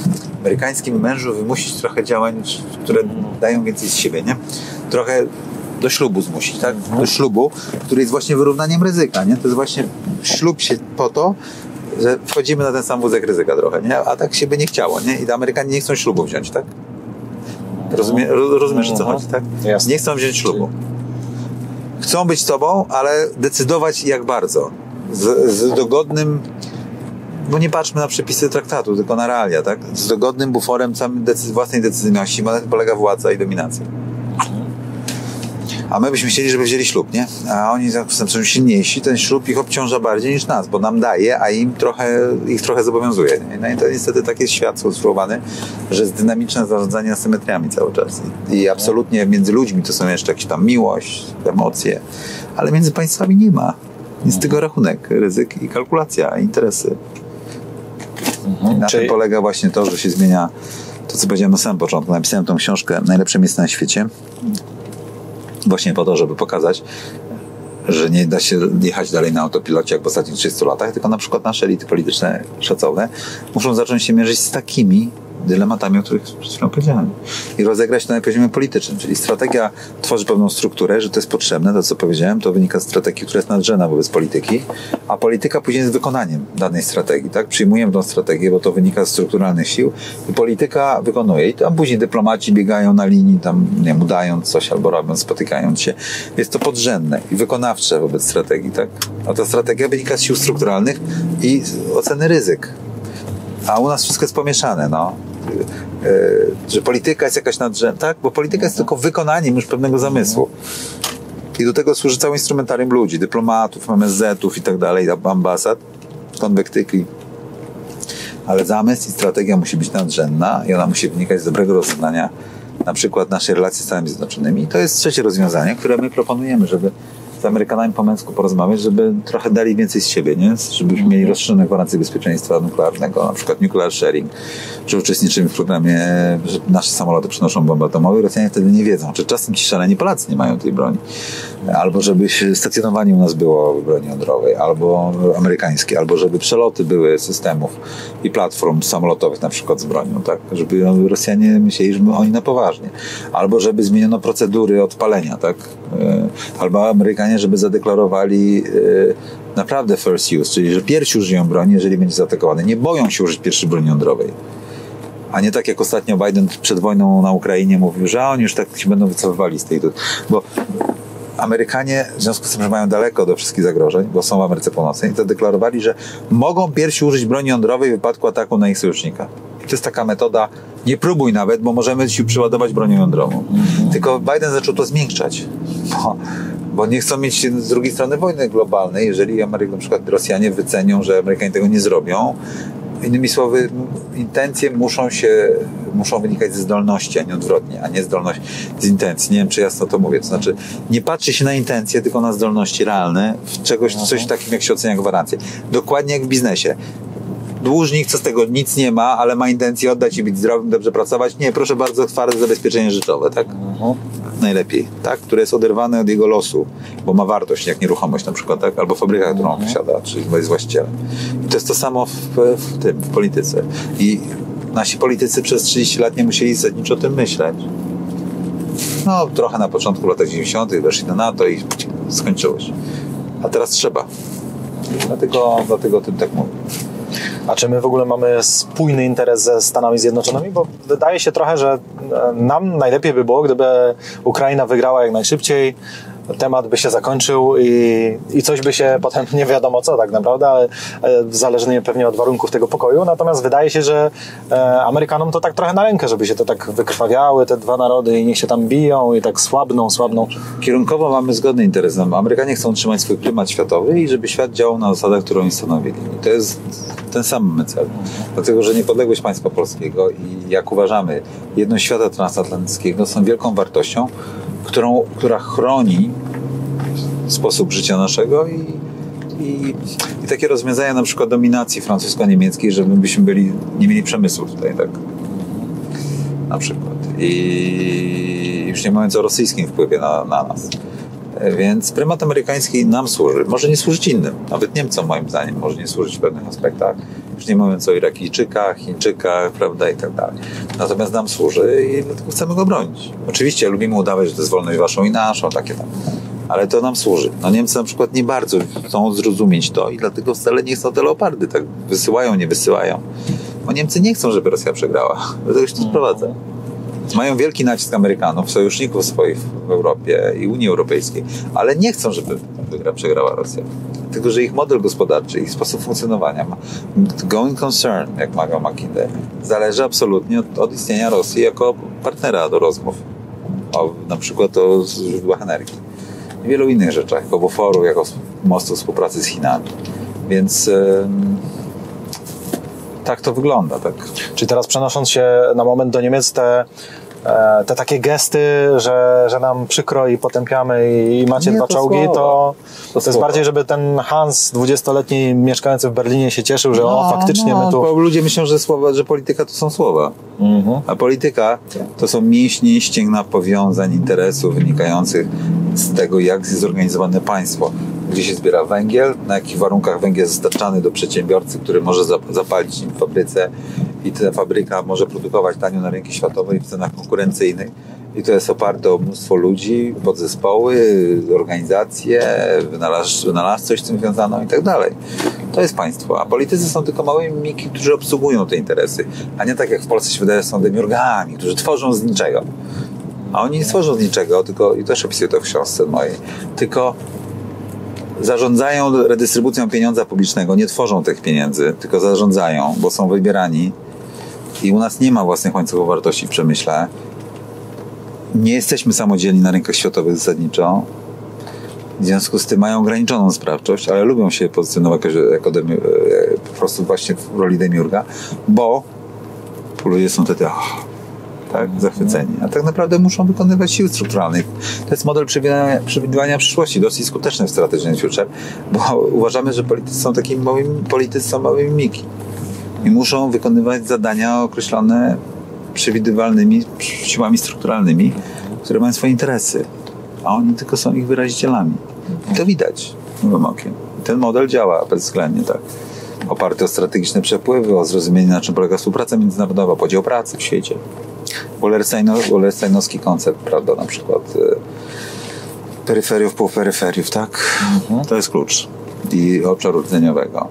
amerykańskim mężu wymusić trochę działań, które dają więcej z siebie, nie? Trochę do ślubu zmusić, tak? Do ślubu, który jest właśnie wyrównaniem ryzyka, nie? To jest właśnie ślub się po to, że wchodzimy na ten sam wózek ryzyka trochę, nie? A tak się by nie chciało, nie? I Amerykanie nie chcą ślubu wziąć, tak? Rozumie, rozumiesz, o co chodzi, tak? Jasne. Nie chcą wziąć ślubu. Chcą być sobą, ale decydować jak bardzo. Z, z dogodnym, bo nie patrzmy na przepisy traktatu, tylko na realia, tak? Z dogodnym buforem samej decyzji, własnej decyzyjności, na tym polega władza i dominacja. A my byśmy chcieli, żeby wzięli ślub, nie? A oni są silniejsi, ten ślub ich obciąża bardziej niż nas, bo nam daje, a im trochę, ich trochę zobowiązuje. Nie? No i to niestety tak jest świat skonstruowany, że jest dynamiczne zarządzanie asymetriami cały czas. I, I absolutnie między ludźmi to są jeszcze jakieś tam miłość, emocje, ale między państwami nie ma. Jest tylko rachunek, ryzyk i kalkulacja, interesy. Mhm. Na Czyli... tym polega właśnie to, że się zmienia to, co powiedziałem na samym początku. Napisałem tą książkę Najlepsze miejsca na świecie. Właśnie po to, żeby pokazać, że nie da się jechać dalej na autopilocie jak w ostatnich trzydziestu latach, tylko na przykład nasze elity polityczne szacowne muszą zacząć się mierzyć z takimi dylematami, o których przed chwilą powiedziałem. I rozegrać to na poziomie politycznym. Czyli strategia tworzy pewną strukturę, że to jest potrzebne, to co powiedziałem, to wynika z strategii, która jest nadrzędna wobec polityki, a polityka później jest wykonaniem danej strategii. Tak? Przyjmujemy tą strategię, bo to wynika z strukturalnych sił i polityka wykonuje. I tam później dyplomaci biegają na linii, tam nie wiem, udając coś albo robiąc, spotykając się. Jest to podrzędne i wykonawcze wobec strategii. Tak? A ta strategia wynika z sił strukturalnych i oceny ryzyk. A u nas wszystko jest pomieszane, no. Yy, że polityka jest jakaś nadrzędna, tak? Bo polityka jest tylko wykonaniem już pewnego zamysłu. I do tego służy cały instrumentarium ludzi, dyplomatów, M S Z-ów i tak dalej, ambasad, konwektyki. Ale zamysł i strategia musi być nadrzędna i ona musi wynikać z dobrego rozeznania na przykład naszej relacji z Stanami Zjednoczonymi. I to jest trzecie rozwiązanie, które my proponujemy, żeby z Amerykanami po męsku porozmawiać, żeby trochę dali więcej z siebie, nie? Żebyśmy mieli rozszerzone gwarancje bezpieczeństwa nuklearnego, na przykład nuclear sharing, czy uczestniczymy w programie, że nasze samoloty przynoszą bomby atomowe. Rosjanie wtedy nie wiedzą, czy czasem ci szaleni Polacy nie mają tej broni. Albo żeby stacjonowanie u nas było broni jądrowej, albo amerykańskie, albo żeby przeloty były systemów i platform samolotowych na przykład z bronią, tak? Żeby Rosjanie myśleli, że my oni na poważnie. Albo żeby zmieniono procedury odpalenia, tak? Albo Amerykanie, żeby zadeklarowali yy, naprawdę first use, czyli że pierwsi użyją broni, jeżeli będzie zaatakowany. Nie boją się użyć pierwszej broni jądrowej. A nie tak jak ostatnio Biden przed wojną na Ukrainie mówił, że oni już tak się będą wycofywali z tej... Bo Amerykanie, w związku z tym, że mają daleko do wszystkich zagrożeń, bo są w Ameryce Północnej, to deklarowali, że mogą pierwsi użyć broni jądrowej w wypadku ataku na ich sojusznika. I to jest taka metoda, nie próbuj nawet, bo możemy ci przeładować bronią jądrową. Mm-hmm. Tylko Biden zaczął to zmiękczać, bo, bo nie chcą mieć z drugiej strony wojny globalnej, jeżeli Ameryka, na przykład Rosjanie wycenią, że Amerykanie tego nie zrobią. Innymi słowy, intencje muszą się, muszą wynikać ze zdolności, a nie odwrotnie, a nie zdolność z intencji. Nie wiem, czy jasno to mówię. To znaczy, nie patrzy się na intencje, tylko na zdolności realne w czegoś, coś takim, jak się ocenia gwarancje. Dokładnie jak w biznesie. Dłużnik, co z tego, nic nie ma, ale ma intencję oddać i być zdrowym, dobrze pracować. Nie, proszę bardzo, twarde zabezpieczenie rzeczowe, tak? Uh-huh. Najlepiej, tak? Które jest oderwane od jego losu, bo ma wartość, jak nieruchomość na przykład, tak? Albo fabryka, którą on posiada, czyli jest właścicielem. I to jest to samo w, w tym, w polityce. I nasi politycy przez trzydzieści lat nie musieli zasadniczo o tym myśleć. No, trochę na początku lat dziewięćdziesiątych weszli do NATO i skończyło się. A teraz trzeba. Dlatego, dlatego o tym tak mówię. A czy my w ogóle mamy spójny interes ze Stanami Zjednoczonymi? Bo wydaje się trochę, że nam najlepiej by było, gdyby Ukraina wygrała jak najszybciej, temat by się zakończył i, i coś by się potem nie wiadomo co tak naprawdę, ale zależnie pewnie od warunków tego pokoju. Natomiast wydaje się, że e, Amerykanom to tak trochę na rękę, żeby się to tak wykrwawiały, te dwa narody i niech się tam biją i tak słabną, słabną. Kierunkowo mamy zgodny interes. Amerykanie chcą utrzymać swój klimat światowy i żeby świat działał na zasadach, którą oni stanowili. I to jest ten sam cel. Dlatego, że niepodległość państwa polskiego i jak uważamy, jedność świata transatlantyckiego są wielką wartością, którą, która chroni sposób życia naszego i, i, i takie rozwiązania na przykład dominacji francusko-niemieckiej, żebyśmy byli, nie mieli przemysłu tutaj, tak? Na przykład. I już nie mówiąc o rosyjskim wpływie na, na nas. Więc prymat amerykański nam służy. Może nie służyć innym. Nawet Niemcom moim zdaniem może nie służyć w pewnych aspektach. Już nie mówiąc o Irakijczykach, Chińczykach, prawda, i tak dalej. Natomiast nam służy i dlatego chcemy go bronić. Oczywiście lubimy udawać, że to jest wolność waszą i naszą, takie tam. Ale to nam służy. No Niemcy na przykład nie bardzo chcą zrozumieć to i dlatego wcale nie chcą te leopardy. Tak wysyłają, nie wysyłają. Bo Niemcy nie chcą, żeby Rosja przegrała. Dlatego już to sprowadza. Mają wielki nacisk Amerykanów, sojuszników swoich w Europie i Unii Europejskiej, ale nie chcą, żeby wygra, przegrała Rosja. Dlatego, że ich model gospodarczy, ich sposób funkcjonowania, going concern, jak mawiał McKinsey, zależy absolutnie od, od istnienia Rosji jako partnera do rozmów. O, na przykład o źródłach energii. I wielu innych rzeczach, jako buforu, jako mostu współpracy z Chinami. Więc yy, tak to wygląda. Tak. Czyli teraz przenosząc się na moment do Niemiec, te, te takie gesty, że, że nam przykro i potępiamy i macie Nie, dwa to czołgi, słowa. to, To to jest słowa. bardziej, żeby ten Hans, dwudziestoletni mieszkający w Berlinie, się cieszył, że No, o, faktycznie no, my tu... bo ludzie myślą, że, słowa, że polityka to są słowa. Mhm. A polityka to są mięśnie, ścięgna powiązań, interesów wynikających z tego, jak jest zorganizowane państwo. Gdzie się zbiera węgiel, na jakich warunkach węgiel jest dostarczany do przedsiębiorcy, który może zapalić w fabryce i ta fabryka może produkować tanio na rynku światowej w cenach konkurencyjnych. I to jest oparte o mnóstwo ludzi, podzespoły, organizacje, wynalaz- wynalazczość z tym związaną i tak dalej. To jest państwo. A politycy są tylko małymi miki, którzy obsługują te interesy. A nie tak jak w Polsce się wydaje, są demiurgami, którzy tworzą z niczego. A oni nie tworzą z niczego, tylko, i też opisuję to w książce mojej, tylko zarządzają redystrybucją pieniądza publicznego, nie tworzą tych pieniędzy, tylko zarządzają, bo są wybierani. I u nas nie ma własnych łańcuchów wartości w przemyśle. Nie jesteśmy samodzielni na rynkach światowych zasadniczo. W związku z tym mają ograniczoną sprawczość, ale lubią się pozycjonować jako demi, po prostu właśnie w roli demiurga, bo ludzie są wtedy oh, tak, zachwyceni. A tak naprawdę muszą wykonywać sił strukturalnych. To jest model przewidywania, przewidywania przyszłości, dosyć skuteczny w Strategy Future, bo uważamy, że politycy są takimi małymi, politycy są małymi miki i muszą wykonywać zadania określone przewidywalnymi siłami strukturalnymi, które mają swoje interesy, a oni tylko są ich wyrazicielami. I to widać nowym okiem. Ten model działa bezwzględnie, tak. Oparty o strategiczne przepływy, o zrozumienie, na czym polega współpraca międzynarodowa, podział pracy w świecie. Wallersteinowski koncept, prawda, na przykład e, peryferiów, półperyferiów, tak? Mhm. To jest klucz. I obszaru rdzeniowego.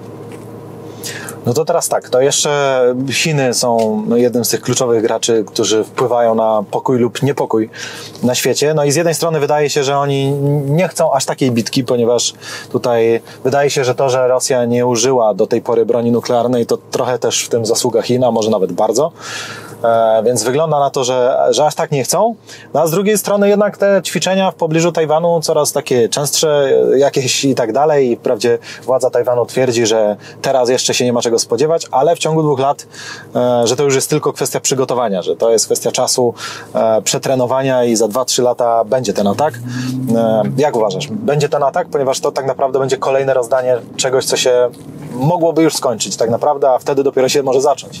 No to teraz tak, to jeszcze Chiny są no, jednym z tych kluczowych graczy, którzy wpływają na pokój lub niepokój na świecie. No i z jednej strony wydaje się, że oni nie chcą aż takiej bitki, ponieważ tutaj wydaje się, że to, że Rosja nie użyła do tej pory broni nuklearnej, to trochę też w tym zasługa Chin, a może nawet bardzo. E, więc wygląda na to, że, że aż tak nie chcą. No a z drugiej strony jednak te ćwiczenia w pobliżu Tajwanu coraz takie częstsze jakieś i tak dalej. I wprawdzie władza Tajwanu twierdzi, że teraz jeszcze się nie ma czego spodziewać, ale w ciągu dwóch lat, e, że to już jest tylko kwestia przygotowania, że to jest kwestia czasu, e, przetrenowania i za dwa trzy lata będzie ten atak. E, jak uważasz? Będzie ten atak? Ponieważ to tak naprawdę będzie kolejne rozdanie czegoś, co się mogłoby już skończyć tak naprawdę, a wtedy dopiero się może zacząć.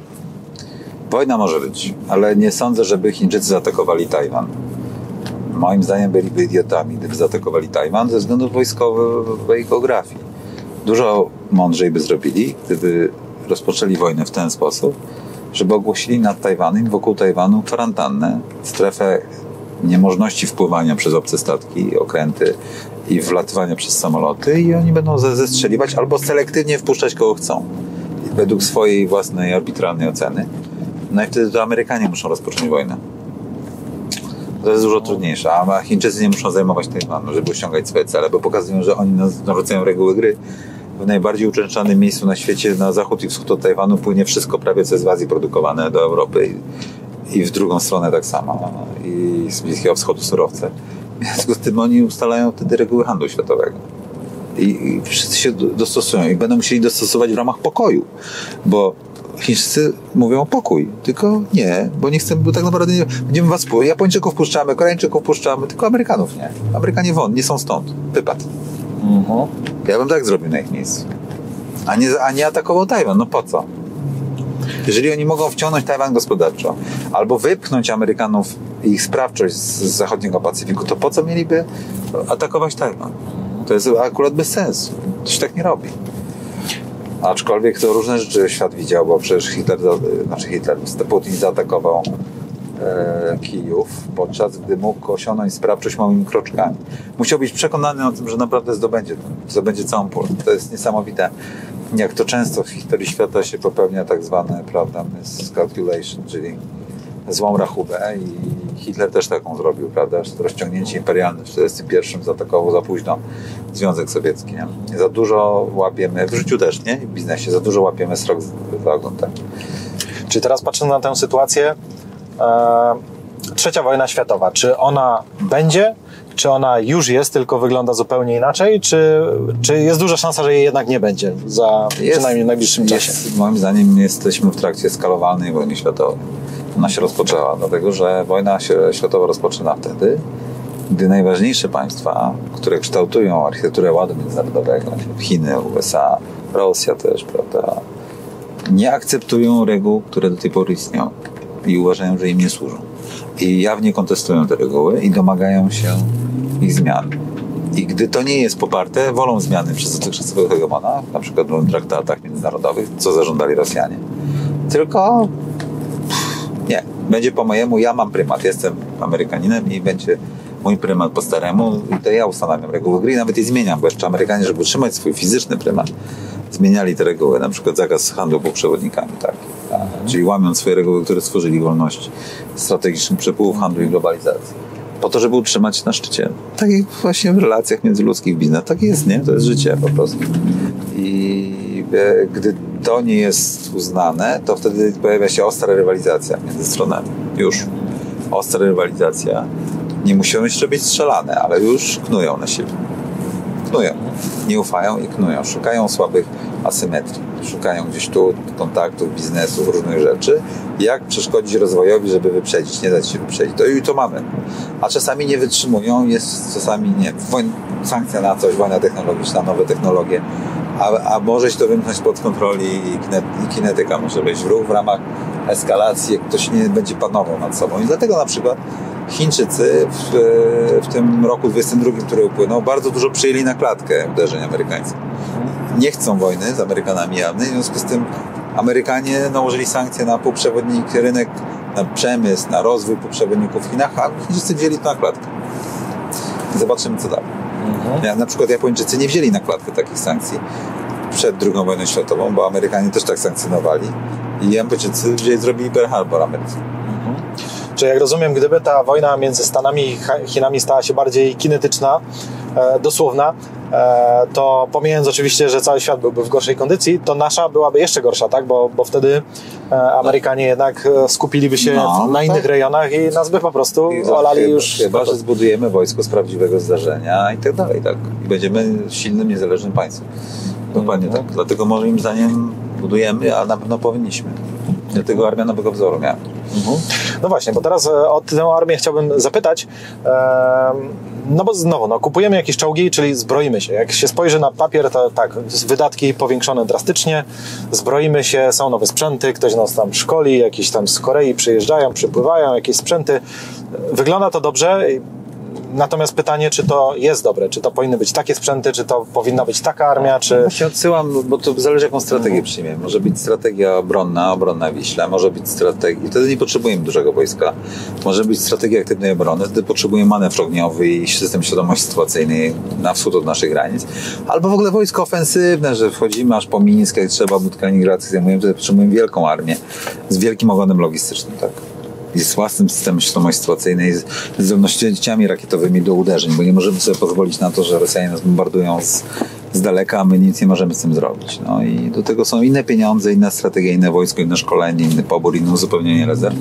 Wojna może być, ale nie sądzę, żeby Chińczycy zaatakowali Tajwan. Moim zdaniem byliby idiotami, gdyby zaatakowali Tajwan ze względów wojskowej geografii. Dużo mądrzej by zrobili, gdyby rozpoczęli wojnę w ten sposób, żeby ogłosili nad Tajwanem i wokół Tajwanu kwarantannę, strefę niemożności wpływania przez obce statki, okręty i wlatywania przez samoloty i oni będą zestrzeliwać albo selektywnie wpuszczać kogo chcą, według swojej własnej arbitralnej oceny. No i wtedy to Amerykanie muszą rozpocząć wojnę. To jest dużo trudniejsze, a Chińczycy nie muszą zajmować Tajwanu, żeby osiągać swoje cele, bo pokazują, że oni narzucają reguły gry. W najbardziej uczęszczanym miejscu na świecie, na zachód i wschód od Tajwanu, płynie wszystko prawie co jest w Azji produkowane do Europy i, i w drugą stronę tak samo. I z Bliskiego Wschodu surowce. W związku z tym oni ustalają wtedy reguły handlu światowego. I, i wszyscy się dostosują i będą musieli dostosować w ramach pokoju, bo Chińczycy mówią pokój, tylko nie, bo nie chcemy, bo tak naprawdę nie, będziemy was, Japończyków puszczamy, Koreańczyków puszczamy, tylko Amerykanów nie. Amerykanie won, nie są stąd. Wypad. Mhm. Ja bym tak zrobił na ich miejscu. A nie, a nie atakował Tajwan, no po co? Jeżeli oni mogą wciągnąć Tajwan gospodarczo, albo wypchnąć Amerykanów i ich sprawczość z, z zachodniego Pacyfiku, to po co mieliby atakować Tajwan? To jest akurat bez sensu. To się tak nie robi. Aczkolwiek to różne rzeczy świat widział, bo przecież Hitler, znaczy Hitler, Putin zaatakował e, Kijów, podczas gdy mógł osiągnąć sprawczość małymi kroczkami. Musiał być przekonany o tym, że naprawdę zdobędzie, zdobędzie całą Polskę. To jest niesamowite. Jak to często w historii świata się popełnia tak zwane, prawda, miscalculation, czyli złą rachubę, i Hitler też taką zrobił, prawda, rozciągnięcie imperialne w tysiąc dziewięćset czterdziestym pierwszym zaatakował za późno Związek Sowiecki, nie? Za dużo łapiemy, w życiu też, nie? W biznesie, za dużo łapiemy srok z wagon, tak. Czyli teraz patrząc na tę sytuację, e, trzecia wojna światowa, czy ona będzie, czy ona już jest, tylko wygląda zupełnie inaczej, czy, czy jest duża szansa, że jej jednak nie będzie za jest, przynajmniej w najbliższym jest, czasie? Moim zdaniem jesteśmy w trakcie skalowanej wojny światowej. Ona się rozpoczęła, dlatego że wojna światowa rozpoczyna wtedy, gdy najważniejsze państwa, które kształtują architekturę ładu międzynarodowego, Chiny, U S A, Rosja też, prawda, nie akceptują reguł, które do tej pory istniały i uważają, że im nie służą. I jawnie kontestują te reguły i domagają się ich zmian. I gdy to nie jest poparte wolą zmiany przez dotychczasowego hegemona, na przykład w traktatach międzynarodowych, co zażądali Rosjanie, tylko nie, będzie po mojemu, ja mam prymat, jestem Amerykaninem i będzie mój prymat po staremu i to ja ustanawiam reguły gry i nawet je zmieniam, bo jeszcze Amerykanie, żeby utrzymać swój fizyczny prymat, zmieniali te reguły, na przykład zakaz handlu półprzewodnikami, tak, tak. Czyli łamiąc swoje reguły, które stworzyli wolność strategicznych przepływów handlu i globalizacji, po to, żeby utrzymać się na szczycie. Tak jak właśnie w relacjach międzyludzkich, w biznesie, tak jest, nie? To jest życie po prostu. I e, gdy to nie jest uznane, to wtedy pojawia się ostra rywalizacja między stronami. Już ostra rywalizacja. Nie muszą jeszcze być strzelane, ale już knują na siebie. Knują. Nie ufają i knują. Szukają słabych asymetrii. Szukają gdzieś tu kontaktów, biznesu, różnych rzeczy. Jak przeszkodzić rozwojowi, żeby wyprzedzić, nie dać się wyprzedzić. To i to mamy. A czasami nie wytrzymują, jest czasami nie. Wojn, sankcja na coś, wojna technologiczna, nowe technologie. A, a może się to wymknąć spod kontroli i, kinet, i kinetyka może wejść w ruch w ramach eskalacji, jak ktoś nie będzie panował nad sobą. I dlatego na przykład Chińczycy w, w tym roku dwudziestym drugim, który upłynął, bardzo dużo przyjęli na klatkę uderzeń amerykańskich. Nie chcą wojny z Amerykanami jawnej, w związku z tym Amerykanie nałożyli sankcje na półprzewodnik, rynek, na przemysł, na rozwój półprzewodników w Chinach, a Chińczycy wzięli to na klatkę. Zobaczymy, co dalej. Mhm. Ja, na przykład Japończycy nie wzięli na klatkę takich sankcji przed drugą wojną światową, bo Amerykanie też tak sankcjonowali i Japończycy wzięli, zrobili Pearl Harbor Ameryce. Czyli jak rozumiem, gdyby ta wojna między Stanami i Chinami stała się bardziej kinetyczna, e, dosłowna, e, to pomijając oczywiście, że cały świat byłby w gorszej kondycji, to nasza byłaby jeszcze gorsza, tak? Bo, bo wtedy e, Amerykanie jednak skupiliby się no, na innych tak. rejonach i nas by po prostu I olali chyba, już. Chyba, że zbudujemy wojsko z prawdziwego zdarzenia i tak dalej, tak. I będziemy silnym, niezależnym państwem. Dokładnie mhm. tak. Dlatego moim zdaniem budujemy, a na pewno powinniśmy. Dlatego armia nowego wzoru miała. Mhm. No właśnie, bo teraz o tę armię chciałbym zapytać, no bo znowu, no, kupujemy jakieś czołgi, czyli zbroimy się. Jak się spojrzy na papier, to tak, wydatki powiększone drastycznie, zbroimy się, są nowe sprzęty, ktoś nas tam szkoli, jakieś tam z Korei przyjeżdżają, przypływają, jakieś sprzęty. Wygląda to dobrze, natomiast pytanie, czy to jest dobre, czy to powinny być takie sprzęty, czy to powinna być taka armia, czy... Właśnie odsyłam, bo to zależy, jaką strategię mhm. przyjmiemy. Może być strategia obronna, obronna Wiśla, może być strategia... Wtedy nie potrzebujemy dużego wojska. Może być strategia aktywnej obrony, wtedy potrzebujemy manewr ogniowy i system świadomości sytuacyjnej na wschód od naszych granic. Albo w ogóle wojsko ofensywne, że wchodzimy aż po Mińsk, jak trzeba, Budkę Kaliningradzką zajmujemy, wtedy potrzebujemy wielką armię z wielkim ogonem logistycznym, tak? I z własnym systemem świadomości sytuacyjnej, z zdolnościami rakietowymi do uderzeń, bo nie możemy sobie pozwolić na to, że Rosjanie nas bombardują z, z daleka, a my nic nie możemy z tym zrobić. No i do tego są inne pieniądze, inna strategia, inne wojsko, inne szkolenie, inny pobór, inne uzupełnienie rezerw.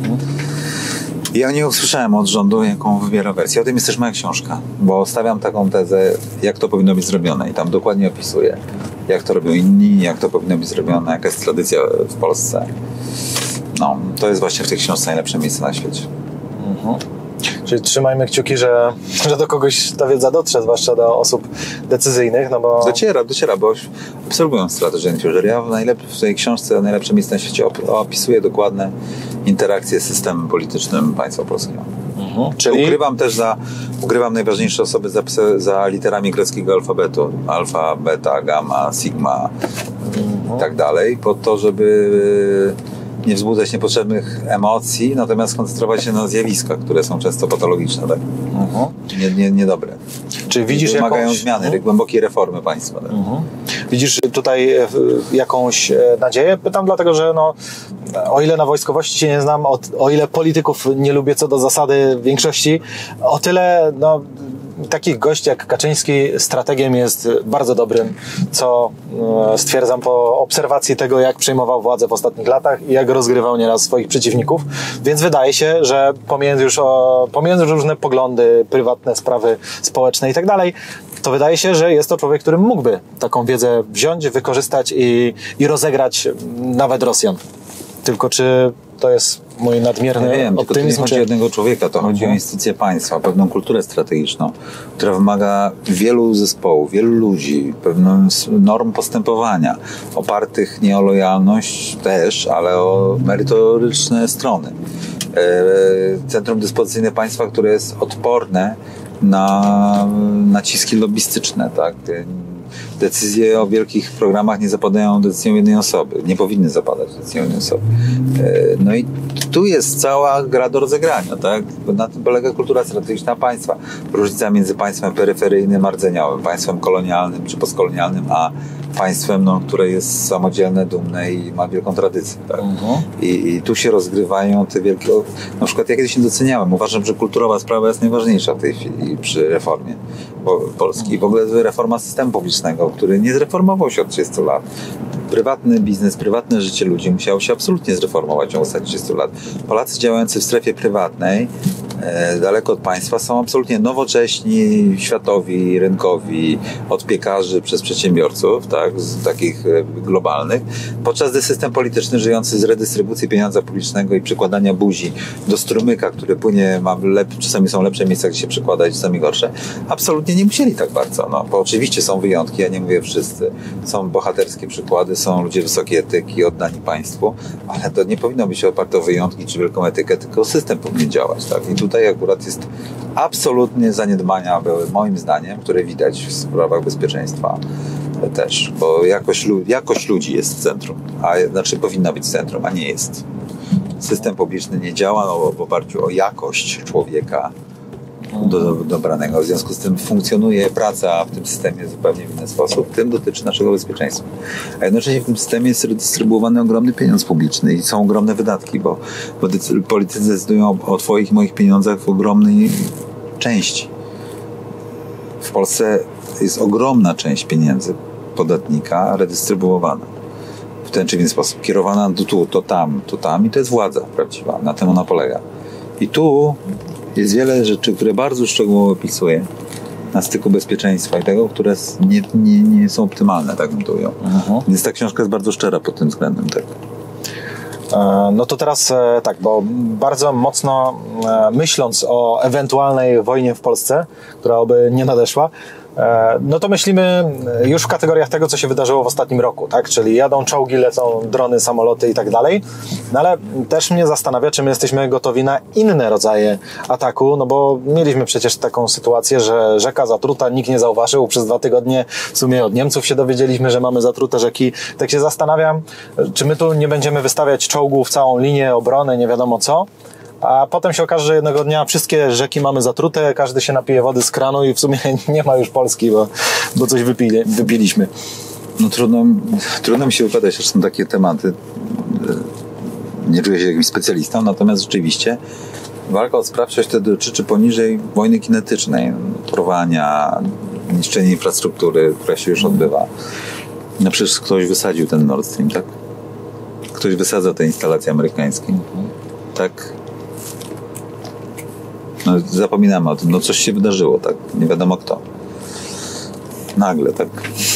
Ja nie usłyszałem od rządu, jaką wybiera wersję. O tym jest też moja książka, bo stawiam taką tezę, jak to powinno być zrobione i tam dokładnie opisuję, jak to robią inni, jak to powinno być zrobione, jaka jest tradycja w Polsce. No, to jest właśnie w tej książce najlepsze miejsce na świecie. Mhm. Czyli trzymajmy kciuki, że, że do kogoś ta wiedza dotrze, zwłaszcza do osób decyzyjnych, no bo... Dociera, dociera, bo obserwując strategię Future, ja w, najlep- w tej książce najlepsze miejsce na świecie op- opisuję dokładne interakcje z systemem politycznym państwa polskiego. Mhm. Czyli... Ukrywam też za, ukrywam najważniejsze osoby za, za literami greckiego alfabetu. Alfa, beta, gamma, sigma, i tak dalej, po to, żeby nie wzbudzać niepotrzebnych emocji, natomiast koncentrować się na zjawiskach, które są często patologiczne, tak? Uh-huh. nie, nie, niedobre. Czy widzisz wymagają jakąś... zmiany, uh-huh. głębokiej reformy państwa. Tak? Uh-huh. Widzisz tutaj jakąś nadzieję? Pytam dlatego, że no, o ile na wojskowości się nie znam, o, o ile polityków nie lubię co do zasady większości, o tyle no, takich gości jak Kaczyński strategiem jest bardzo dobrym, co e, stwierdzam po obserwacji tego, jak przejmował władzę w ostatnich latach i jak rozgrywał nieraz swoich przeciwników, więc wydaje się, że pomijając już o, pomijając różne poglądy, prywatne sprawy społeczne i tak dalej, to wydaje się, że jest to człowiek, który mógłby taką wiedzę wziąć, wykorzystać i, i rozegrać nawet Rosjan. Tylko czy to jest mój nadmierny ja wiem, optymizm? tylko to nie chodzi czy... o jednego człowieka, to chodzi o instytucję państwa, o pewną kulturę strategiczną, która wymaga wielu zespołów, wielu ludzi, pewnych norm postępowania, opartych nie o lojalność też, ale o merytoryczne strony. Centrum dyspozycyjne państwa, które jest odporne na naciski lobbystyczne, tak? Decyzje o wielkich programach nie zapadają decyzją jednej osoby. Nie powinny zapadać decyzją jednej osoby. No i tu jest cała gra do rozegrania, tak? Bo na tym polega kultura strategiczna państwa. Różnica między państwem peryferyjnym a rdzeniowym, państwem kolonialnym czy postkolonialnym, a państwem, no, które jest samodzielne, dumne i ma wielką tradycję. Tak? Uh-huh. I, I tu się rozgrywają te wielkie... Na przykład ja kiedyś nie doceniałem. Uważam, że kulturowa sprawa jest najważniejsza w tej chwili przy reformie Polski. I w ogóle reforma systemu publicznego, który nie zreformował się od trzydziestu lat. Prywatny biznes, prywatne życie ludzi musiało się absolutnie zreformować w ciągu ostatnich trzydziestu lat. Polacy działający w strefie prywatnej, e, daleko od państwa, są absolutnie nowocześni, światowi, rynkowi, od piekarzy przez przedsiębiorców, tak, z takich e, globalnych, podczas gdy system polityczny żyjący z redystrybucji pieniądza publicznego i przykładania buzi do strumyka, który płynie, ma lep, czasami są lepsze miejsca, gdzie się przykładać, czasami gorsze, absolutnie nie musieli tak bardzo. No, bo oczywiście są wyjątki, ja nie mówię wszyscy, są bohaterskie przykłady, są ludzie wysokiej etyki, oddani państwu, ale to nie powinno być oparte o wyjątki czy wielką etykę, tylko system powinien działać. Tak? I tutaj akurat jest absolutnie zaniedbania były, moim zdaniem, które widać w sprawach bezpieczeństwa też, bo jakość, jakość ludzi jest w centrum, a znaczy powinna być w centrum, a nie jest. System publiczny nie działa no, w oparciu o jakość człowieka do, do, dobranego. W związku z tym funkcjonuje praca w tym systemie zupełnie w inny sposób. Tym dotyczy naszego bezpieczeństwa. A jednocześnie w tym systemie jest redystrybuowany ogromny pieniądz publiczny i są ogromne wydatki, bo, bo politycy decydują o, o twoich i moich pieniądzach w ogromnej części. W Polsce jest ogromna część pieniędzy podatnika redystrybuowana w ten czy inny sposób. Kierowana do tu, to tam, to tam i to jest władza prawdziwa. Na tym ona polega. I tu jest wiele rzeczy, które bardzo szczegółowo opisuję na styku bezpieczeństwa i tego, które nie, nie, nie są optymalne, tak bym to ujął. Uh-huh. Więc ta książka jest bardzo szczera pod tym względem. Tak. No to teraz tak, bo bardzo mocno myśląc o ewentualnej wojnie w Polsce, która oby nie nadeszła, no to myślimy już w kategoriach tego, co się wydarzyło w ostatnim roku, tak? Czyli jadą czołgi, lecą drony, samoloty i tak dalej. No ale też mnie zastanawia, czy my jesteśmy gotowi na inne rodzaje ataku, no bo mieliśmy przecież taką sytuację, że rzeka zatruta, nikt nie zauważył, przez dwa tygodnie w sumie od Niemców się dowiedzieliśmy, że mamy zatrute rzeki. Tak się zastanawiam, czy my tu nie będziemy wystawiać czołgów, całą linię obrony, nie wiadomo co, a potem się okaże, że jednego dnia wszystkie rzeki mamy zatrute, każdy się napije wody z kranu i w sumie nie ma już Polski, bo, bo coś wypili, wypiliśmy. No trudno, trudno mi się wypowiadać, że są takie tematy. Nie czuję się jakimś specjalistą, natomiast rzeczywiście walka o sprawczość to dotyczy poniżej wojny kinetycznej, porwania, niszczenia infrastruktury, która się już odbywa. No przecież ktoś wysadził ten Nord Stream, tak? Ktoś wysadza te instalacje amerykańskie. Tak? No, zapominamy o tym, no coś się wydarzyło, tak? Nie wiadomo kto. Nagle, tak?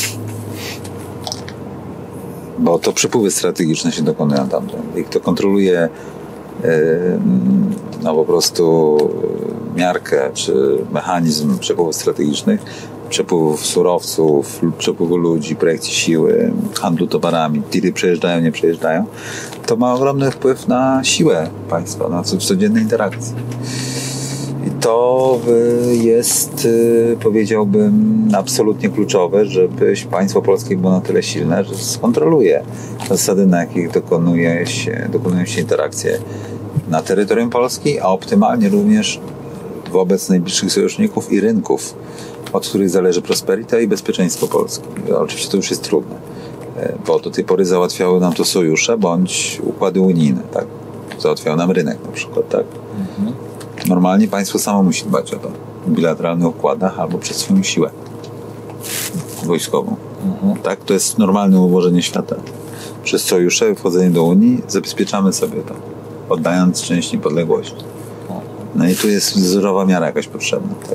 Bo to przepływy strategiczne się dokonują tam. I kto kontroluje yy, no po prostu miarkę czy mechanizm przepływów strategicznych, przepływów surowców, przepływu ludzi, projekcji siły, handlu towarami, tiry przejeżdżają, nie przejeżdżają, to ma ogromny wpływ na siłę państwa, na codziennej interakcji. I to y, jest, y, powiedziałbym, absolutnie kluczowe, żeby państwo polskie było na tyle silne, że skontroluje zasady, na jakich dokonuje się, dokonują się interakcje na terytorium Polski, a optymalnie również wobec najbliższych sojuszników i rynków, od których zależy prosperita i bezpieczeństwo Polski. Oczywiście to już jest trudne, bo do tej pory załatwiały nam to sojusze bądź układy unijne, tak? Załatwiały nam rynek na przykład, tak? Mhm. Normalnie państwo samo musi dbać o to w bilateralnych układach albo przez swoją siłę wojskową. Mhm. Tak? To jest normalne ułożenie świata. Przez sojusze, wchodzenie do Unii zabezpieczamy sobie to, oddając część niepodległości. No i tu jest wzorowa miara jakaś potrzebna. Tak?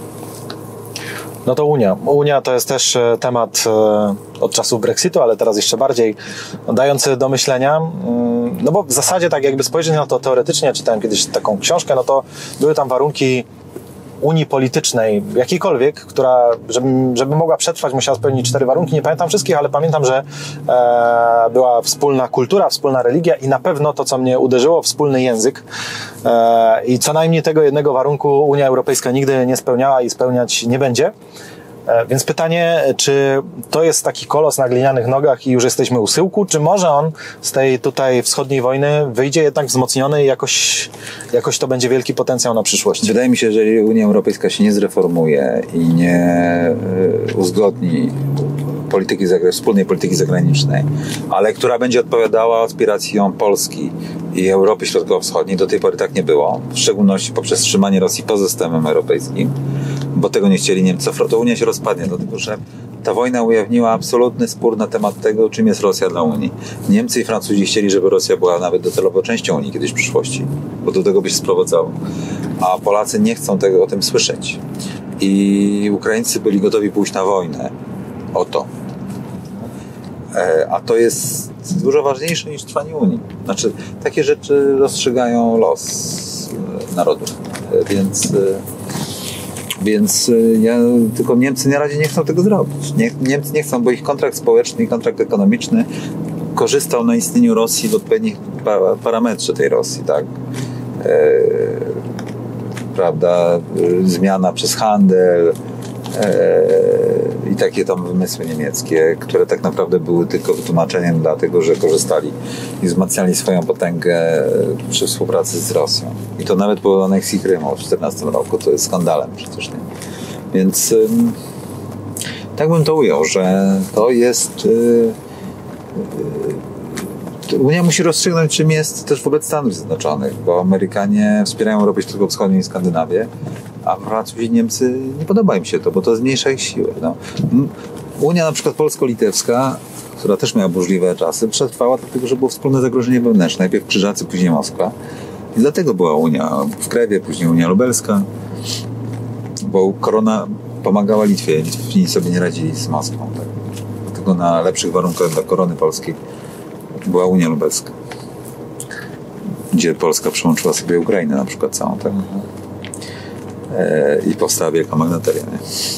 No to Unia. Unia to jest też temat od czasów Brexitu, ale teraz jeszcze bardziej dający do myślenia. No bo w zasadzie tak jakby spojrzeć na to teoretycznie, czytałem kiedyś taką książkę, no to były tam warunki Unii politycznej, jakiejkolwiek, która, żeby, żeby mogła przetrwać, musiała spełnić cztery warunki. Nie pamiętam wszystkich, ale pamiętam, że e, była wspólna kultura, wspólna religia i na pewno to, co mnie uderzyło, wspólny język. E, I co najmniej tego jednego warunku Unia Europejska nigdy nie spełniała i spełniać nie będzie. E, więc pytanie, czy to jest taki kolos na glinianych nogach i już jesteśmy u syłku, czy może on z tej tutaj wschodniej wojny wyjdzie jednak wzmocniony i jakoś, jakoś to będzie wielki potencjał na przyszłość? Wydaje mi się, że jeżeli Unia Europejska się nie zreformuje i nie uzgodni polityki, wspólnej polityki zagranicznej, ale która będzie odpowiadała aspiracjom Polski i Europy Środkowo-Wschodniej, do tej pory tak nie było, w szczególności poprzez trzymanie Rosji poza systemem europejskim, bo tego nie chcieli Niemcy, to Unia się rozpadnie, dlatego że ta wojna ujawniła absolutny spór na temat tego, czym jest Rosja dla Unii. Niemcy i Francuzi chcieli, żeby Rosja była nawet docelowo częścią Unii kiedyś w przyszłości, bo do tego by się sprowadzało. A Polacy nie chcą tego o tym słyszeć. I Ukraińcy byli gotowi pójść na wojnę o to. A to jest dużo ważniejsze niż trwanie Unii. Znaczy, takie rzeczy rozstrzygają los narodów. Więc... Więc ja, tylko Niemcy na razie nie chcą tego zrobić. Nie, Niemcy nie chcą, bo ich kontrakt społeczny i kontrakt ekonomiczny korzystał na istnieniu Rosji w odpowiednich pa, parametrze tej Rosji, tak? E, prawda? Zmiana przez handel e, i takie tam wymysły niemieckie, które tak naprawdę były tylko wytłumaczeniem dlatego, że korzystali i wzmacniali swoją potęgę przy współpracy z Rosją. I to nawet po aneksji Krymu w tysiąc dziewięćset czternastym roku, to jest skandalem przecież, nie? Więc ym, tak bym to ujął, że to jest yy, yy, Unia musi rozstrzygnąć, czym jest też wobec Stanów Zjednoczonych, bo Amerykanie wspierają Europę Środkowo-Wschodnią i Skandynawię, a Francuzi i Niemcy nie podoba im się to, bo to zmniejsza ich siłę. No. Unia na przykład polsko-litewska, która też miała burzliwe czasy, przetrwała dlatego, że było wspólne zagrożenie wewnętrzne. Najpierw Krzyżacy, później Moskwa. I dlatego była Unia w Krewie, później Unia Lubelska, bo korona pomagała Litwie. Litwini sobie nie radzili z Moskwą. Tak. Dlatego na lepszych warunkach dla korony polskiej była Unia Lubelska, gdzie Polska przyłączyła sobie Ukrainę na przykład całą. Tak. E, I powstała wielka magnateria. Nie?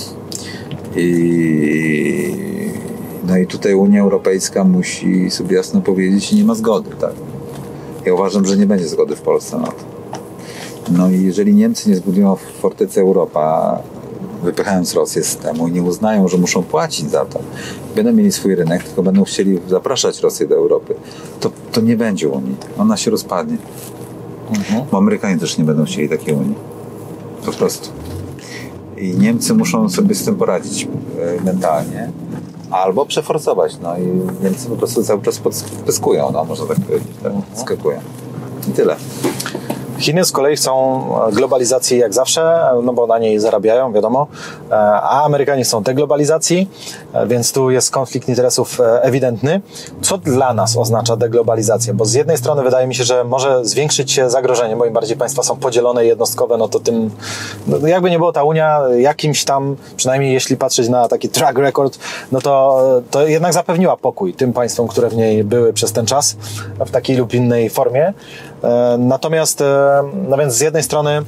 I, no i tutaj Unia Europejska musi sobie jasno powiedzieć, że nie ma zgody. Tak? Ja uważam, że nie będzie zgody w Polsce na to. No i jeżeli Niemcy nie zbudują fortecy Europa, wypychając Rosję z systemu i nie uznają, że muszą płacić za to, będą mieli swój rynek, tylko będą chcieli zapraszać Rosję do Europy, to, to nie będzie Unii. Ona się rozpadnie. Mhm. Bo Amerykanie też nie będą chcieli takiej Unii. Po prostu. I Niemcy muszą sobie z tym poradzić e, mentalnie, albo przeforsować. No i Niemcy po prostu cały czas pyskują, no można tak powiedzieć, tak? Skakują. I tyle. Chiny z kolei chcą globalizacji jak zawsze, no bo na niej zarabiają, wiadomo, a Amerykanie chcą deglobalizacji, więc tu jest konflikt interesów ewidentny. Co dla nas oznacza deglobalizacja? Bo z jednej strony wydaje mi się, że może zwiększyć się zagrożenie, bo im bardziej państwa są podzielone i jednostkowe, no to tym, no jakby nie było, ta Unia jakimś tam, przynajmniej jeśli patrzeć na taki track record, no to, to jednak zapewniła pokój tym państwom, które w niej były przez ten czas, w takiej lub innej formie. Natomiast, no więc z jednej strony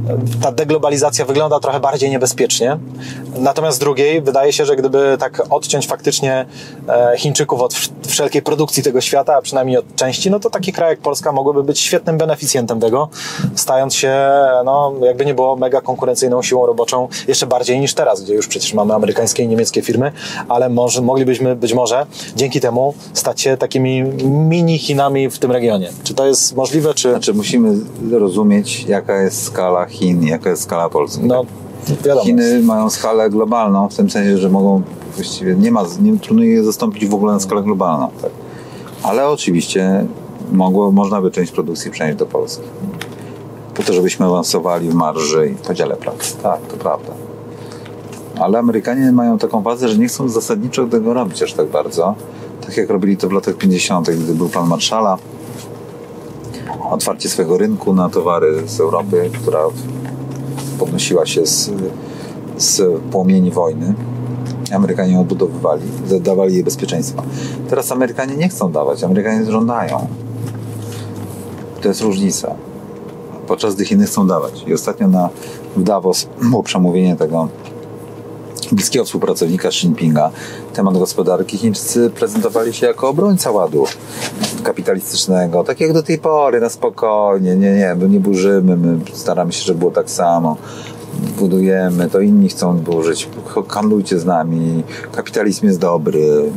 ta deglobalizacja wygląda trochę bardziej niebezpiecznie. Natomiast z drugiej wydaje się, że gdyby tak odciąć faktycznie Chińczyków od wszelkiej produkcji tego świata, a przynajmniej od części, no to takie kraje jak Polska mogłyby być świetnym beneficjentem tego, stając się, no jakby nie było, mega konkurencyjną siłą roboczą, jeszcze bardziej niż teraz, gdzie już przecież mamy amerykańskie i niemieckie firmy, ale może, moglibyśmy być może dzięki temu stać się takimi mini Chinami w tym regionie. Czy to jest możliwe, czy... Znaczy musimy rozumieć, jaka jest skala Chin, jaka jest skala Polski. No, wiadomo. Chiny mają skalę globalną, w tym sensie, że mogą właściwie, nie ma, nie trudno je zastąpić w ogóle na skalę globalną. Tak. Ale oczywiście mogło, można by część produkcji przenieść do Polski. Po to, żebyśmy awansowali w marży i podziale pracy. Tak, to prawda. Ale Amerykanie mają taką wadzę, że nie chcą zasadniczo tego robić aż tak bardzo. Tak jak robili to w latach pięćdziesiątych, gdy był plan Marshalla. Otwarcie swojego rynku na towary z Europy, która podnosiła się z, z płomieni wojny. Amerykanie ją odbudowywali, dawali jej bezpieczeństwo. Teraz Amerykanie nie chcą dawać, Amerykanie żądają. To jest różnica. Podczas gdy Chiny chcą dawać. I ostatnio na, w Davos było przemówienie tego bliskiego współpracownika Xi Jinpinga. Temat gospodarki. Chińczycy prezentowali się jako obrońca ładu kapitalistycznego. Tak jak do tej pory, na spokojnie. Nie, nie, my nie burzymy, my staramy się, żeby było tak samo. Budujemy, to inni chcą burzyć. Handlujcie z nami. Kapitalizm jest dobry.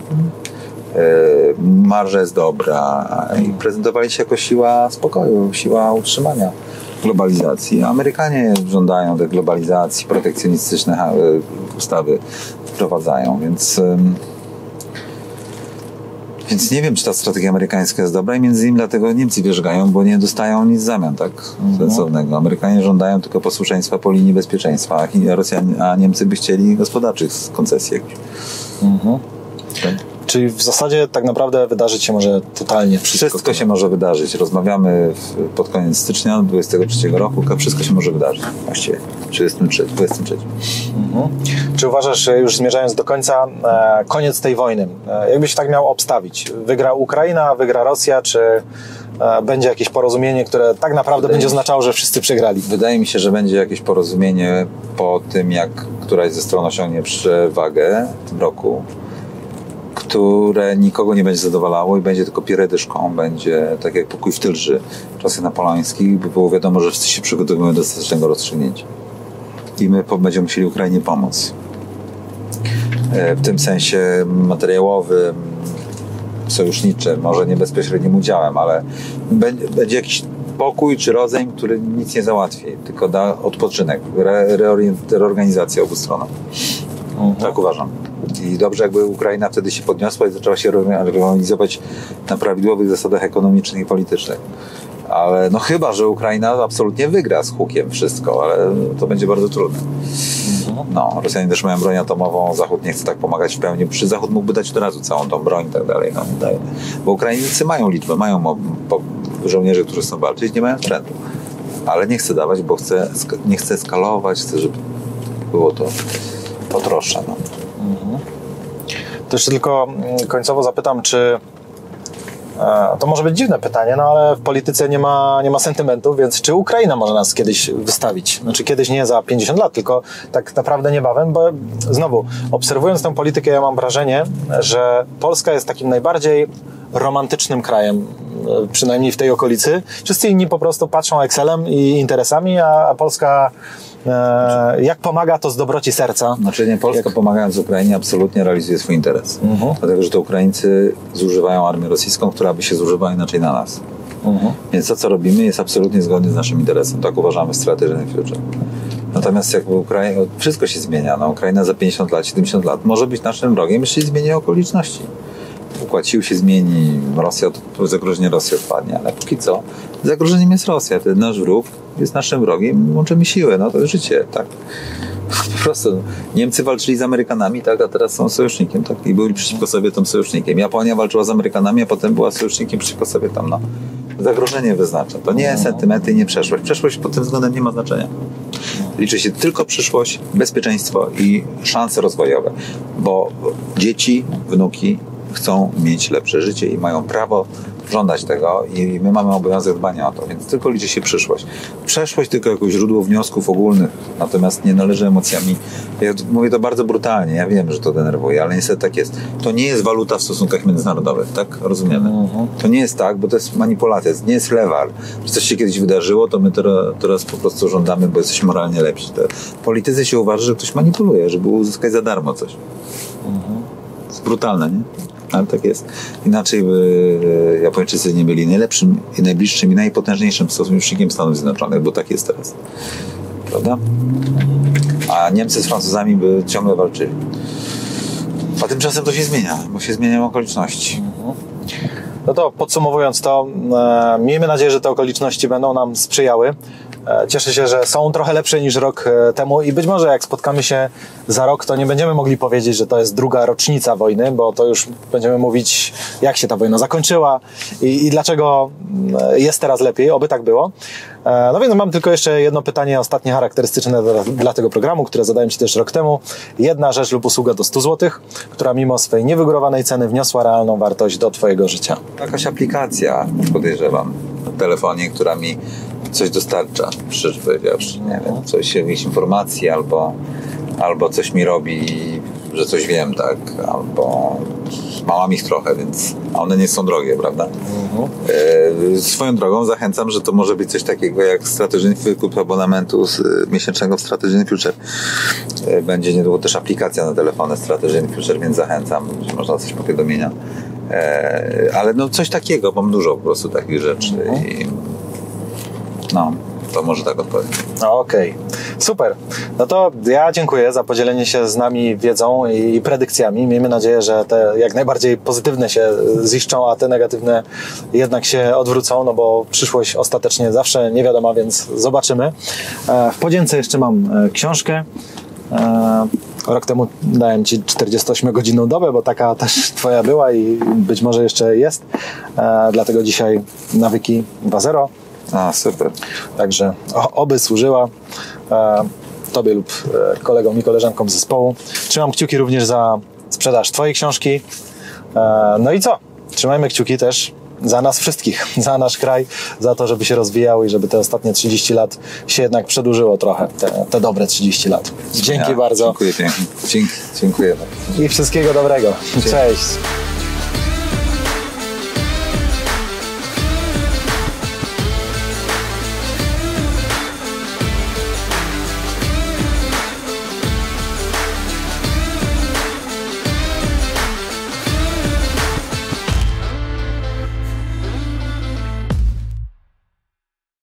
Marża jest dobra. I prezentowali się jako siła spokoju, siła utrzymania globalizacji. Amerykanie żądają tej globalizacji, protekcjonistyczne ustawy wprowadzają, więc więc nie wiem, czy ta strategia amerykańska jest dobra i między innymi dlatego Niemcy wierzgają, bo nie dostają nic w zamian, tak? Sensownego. Amerykanie żądają tylko posłuszeństwa po linii bezpieczeństwa, a Rosjanie, a Niemcy by chcieli gospodarczych koncesji jakichś. Mhm. Tak? Czyli w zasadzie tak naprawdę wydarzyć się może totalnie wszystko. Wszystko się może wydarzyć. Rozmawiamy w, pod koniec stycznia dwudziestego trzeciego roku. Wszystko się może wydarzyć. Właściwie trzydziestym trzecim, dwudziestym trzecim. Mhm. Czy uważasz, że już zmierzając do końca, e, koniec tej wojny, e, jakbyś tak miał obstawić? Wygra Ukraina, wygra Rosja, czy e, będzie jakieś porozumienie, które tak naprawdę Wydaje będzie oznaczało, że wszyscy przegrali? Wydaje mi się, że będzie jakieś porozumienie po tym, jak któraś ze stron osiągnie przewagę w tym roku, które nikogo nie będzie zadowalało i będzie tylko pieredyszką, będzie tak jak pokój w Tylży w czasach napoleońskich, by było wiadomo, że wszyscy się przygotowują do ostatecznego rozstrzygnięcia. I my będziemy musieli Ukrainie pomóc. W tym sensie materiałowym, sojuszniczym, może nie bezpośrednim udziałem, ale będzie jakiś pokój czy rozejm, który nic nie załatwi, tylko da odpoczynek, re, reorganizację obu stronom. Mhm. Tak uważam. I dobrze, jakby Ukraina wtedy się podniosła i zaczęła się reorganizować na prawidłowych zasadach ekonomicznych i politycznych. Ale no chyba, że Ukraina absolutnie wygra z hukiem wszystko, ale to będzie bardzo trudne. No, Rosjanie też mają broń atomową, Zachód nie chce tak pomagać w pełni. Przy Zachód mógłby dać od razu całą tą broń i tak dalej. No, bo Ukraińcy mają liczbę, mają mo- po- żołnierzy, którzy chcą walczyć, nie mają sprzętu. Ale nie chce dawać, bo chce, nie chce skalować, chce, żeby było to, to droższe. No. To jeszcze tylko końcowo zapytam, czy to może być dziwne pytanie, no ale w polityce nie ma, nie ma sentymentów, więc czy Ukraina może nas kiedyś wystawić? Znaczy kiedyś nie za pięćdziesiąt lat, tylko tak naprawdę niebawem, bo znowu, obserwując tę politykę, ja mam wrażenie, że Polska jest takim najbardziej romantycznym krajem, przynajmniej w tej okolicy. Wszyscy inni po prostu patrzą Excelem i interesami, a, a Polska e, jak pomaga, to z dobroci serca. Znaczy nie, Polska jak... pomagając Ukrainie absolutnie realizuje swój interes. Uh-huh. Dlatego, że to Ukraińcy zużywają armię rosyjską, która by się zużywała inaczej na nas. Uh-huh. Więc to, co robimy, jest absolutnie zgodnie z naszym interesem. Tak uważamy w Strategy and Future. Natomiast jakby Ukraina, wszystko się zmienia. No, Ukraina za pięćdziesiąt lat, siedemdziesiąt lat może być naszym wrogiem, jeśli zmieni okoliczności. Układ sił się zmieni, Rosja, zagrożenie Rosji odpadnie, ale póki co zagrożeniem jest Rosja, to nasz wróg jest naszym wrogiem, łączymy siły, no to jest życie, tak. Po prostu Niemcy walczyli z Amerykanami, tak, a teraz są sojusznikiem, tak, i byli przeciwko sobie tym sojusznikiem. Japonia walczyła z Amerykanami, a potem była sojusznikiem przeciwko sobie tam, no. Zagrożenie wyznacza. To nie sentymenty, nie przeszłość. Przeszłość pod tym względem nie ma znaczenia. Liczy się tylko przyszłość, bezpieczeństwo i szanse rozwojowe, bo dzieci, wnuki chcą mieć lepsze życie i mają prawo żądać tego i my mamy obowiązek dbania o to, więc tylko liczy się przyszłość. Przeszłość tylko jako źródło wniosków ogólnych, natomiast nie należy emocjami. Ja mówię to bardzo brutalnie, ja wiem, że to denerwuje, ale niestety tak jest. To nie jest waluta w stosunkach międzynarodowych, tak? Rozumiemy? Mhm. To nie jest tak, bo to jest manipulacja, to nie jest lewal. Że coś się kiedyś wydarzyło, to my teraz, teraz po prostu żądamy, bo jesteśmy moralnie lepsi. To w polityce się uważa, że ktoś manipuluje, żeby uzyskać za darmo coś. Mhm. To jest brutalne, nie? Ale tak jest. Inaczej by Japończycy nie byli najlepszym, i najbliższym i najpotężniejszym sojusznikiem Stanów Zjednoczonych, bo tak jest teraz. Prawda? A Niemcy z Francuzami by ciągle walczyli. A tymczasem to się zmienia, bo się zmieniają okoliczności. No to podsumowując to, e, miejmy nadzieję, że te okoliczności będą nam sprzyjały. E, cieszę się, że są trochę lepsze niż rok e, temu i być może jak spotkamy się za rok, to nie będziemy mogli powiedzieć, że to jest druga rocznica wojny, bo to już będziemy mówić, jak się ta wojna zakończyła i, i dlaczego jest teraz lepiej, oby tak było. E, no więc mam tylko jeszcze jedno pytanie, ostatnie charakterystyczne dla, dla tego programu, które zadałem Ci też rok temu. Jedna rzecz lub usługa do stu złotych, która mimo swojej niewygórowanej ceny wniosła realną wartość do Twojego życia. Jakaś aplikacja, podejrzewam, w telefonie, która mi coś dostarcza, szczerze powiedziawszy, nie wiem, coś, jakieś informacji albo, albo coś mi robi, że coś wiem, tak, albo mam ich trochę, więc a one nie są drogie, prawda? Mhm. E, swoją drogą zachęcam, że to może być coś takiego jak strategiczny wykup abonamentu z, miesięcznego w Strategiczny Future. E, będzie niedługo też aplikacja na telefony Strategiczny Future, więc zachęcam, że można dostać powiadomienia. E, ale no coś takiego, mam dużo po prostu takich rzeczy mhm. i no, to może tak odpowiem. Okej, okay. Super. No to ja dziękuję za podzielenie się z nami wiedzą i predykcjami. Miejmy nadzieję, że te jak najbardziej pozytywne się ziszczą, a te negatywne jednak się odwrócą, no bo przyszłość ostatecznie zawsze nie wiadoma, więc zobaczymy. W podzięce jeszcze mam książkę. Rok temu dałem Ci czterdziestoośmiogodzinną dobę, bo taka też Twoja była i być może jeszcze jest. Dlatego dzisiaj nawyki dwa zero. A, super. Także oby służyła e, Tobie lub e, kolegom i koleżankom z zespołu. Trzymam kciuki również za sprzedaż Twojej książki. E, no i co? Trzymajmy kciuki też za nas wszystkich, za nasz kraj, za to, żeby się rozwijał i żeby te ostatnie trzydzieści lat się jednak przedłużyło trochę, te, te dobre trzydzieści lat. Dzięki ja, bardzo. Dziękuję pięknie. Dzięki, dziękuję. I wszystkiego dobrego. Dzięki. Cześć.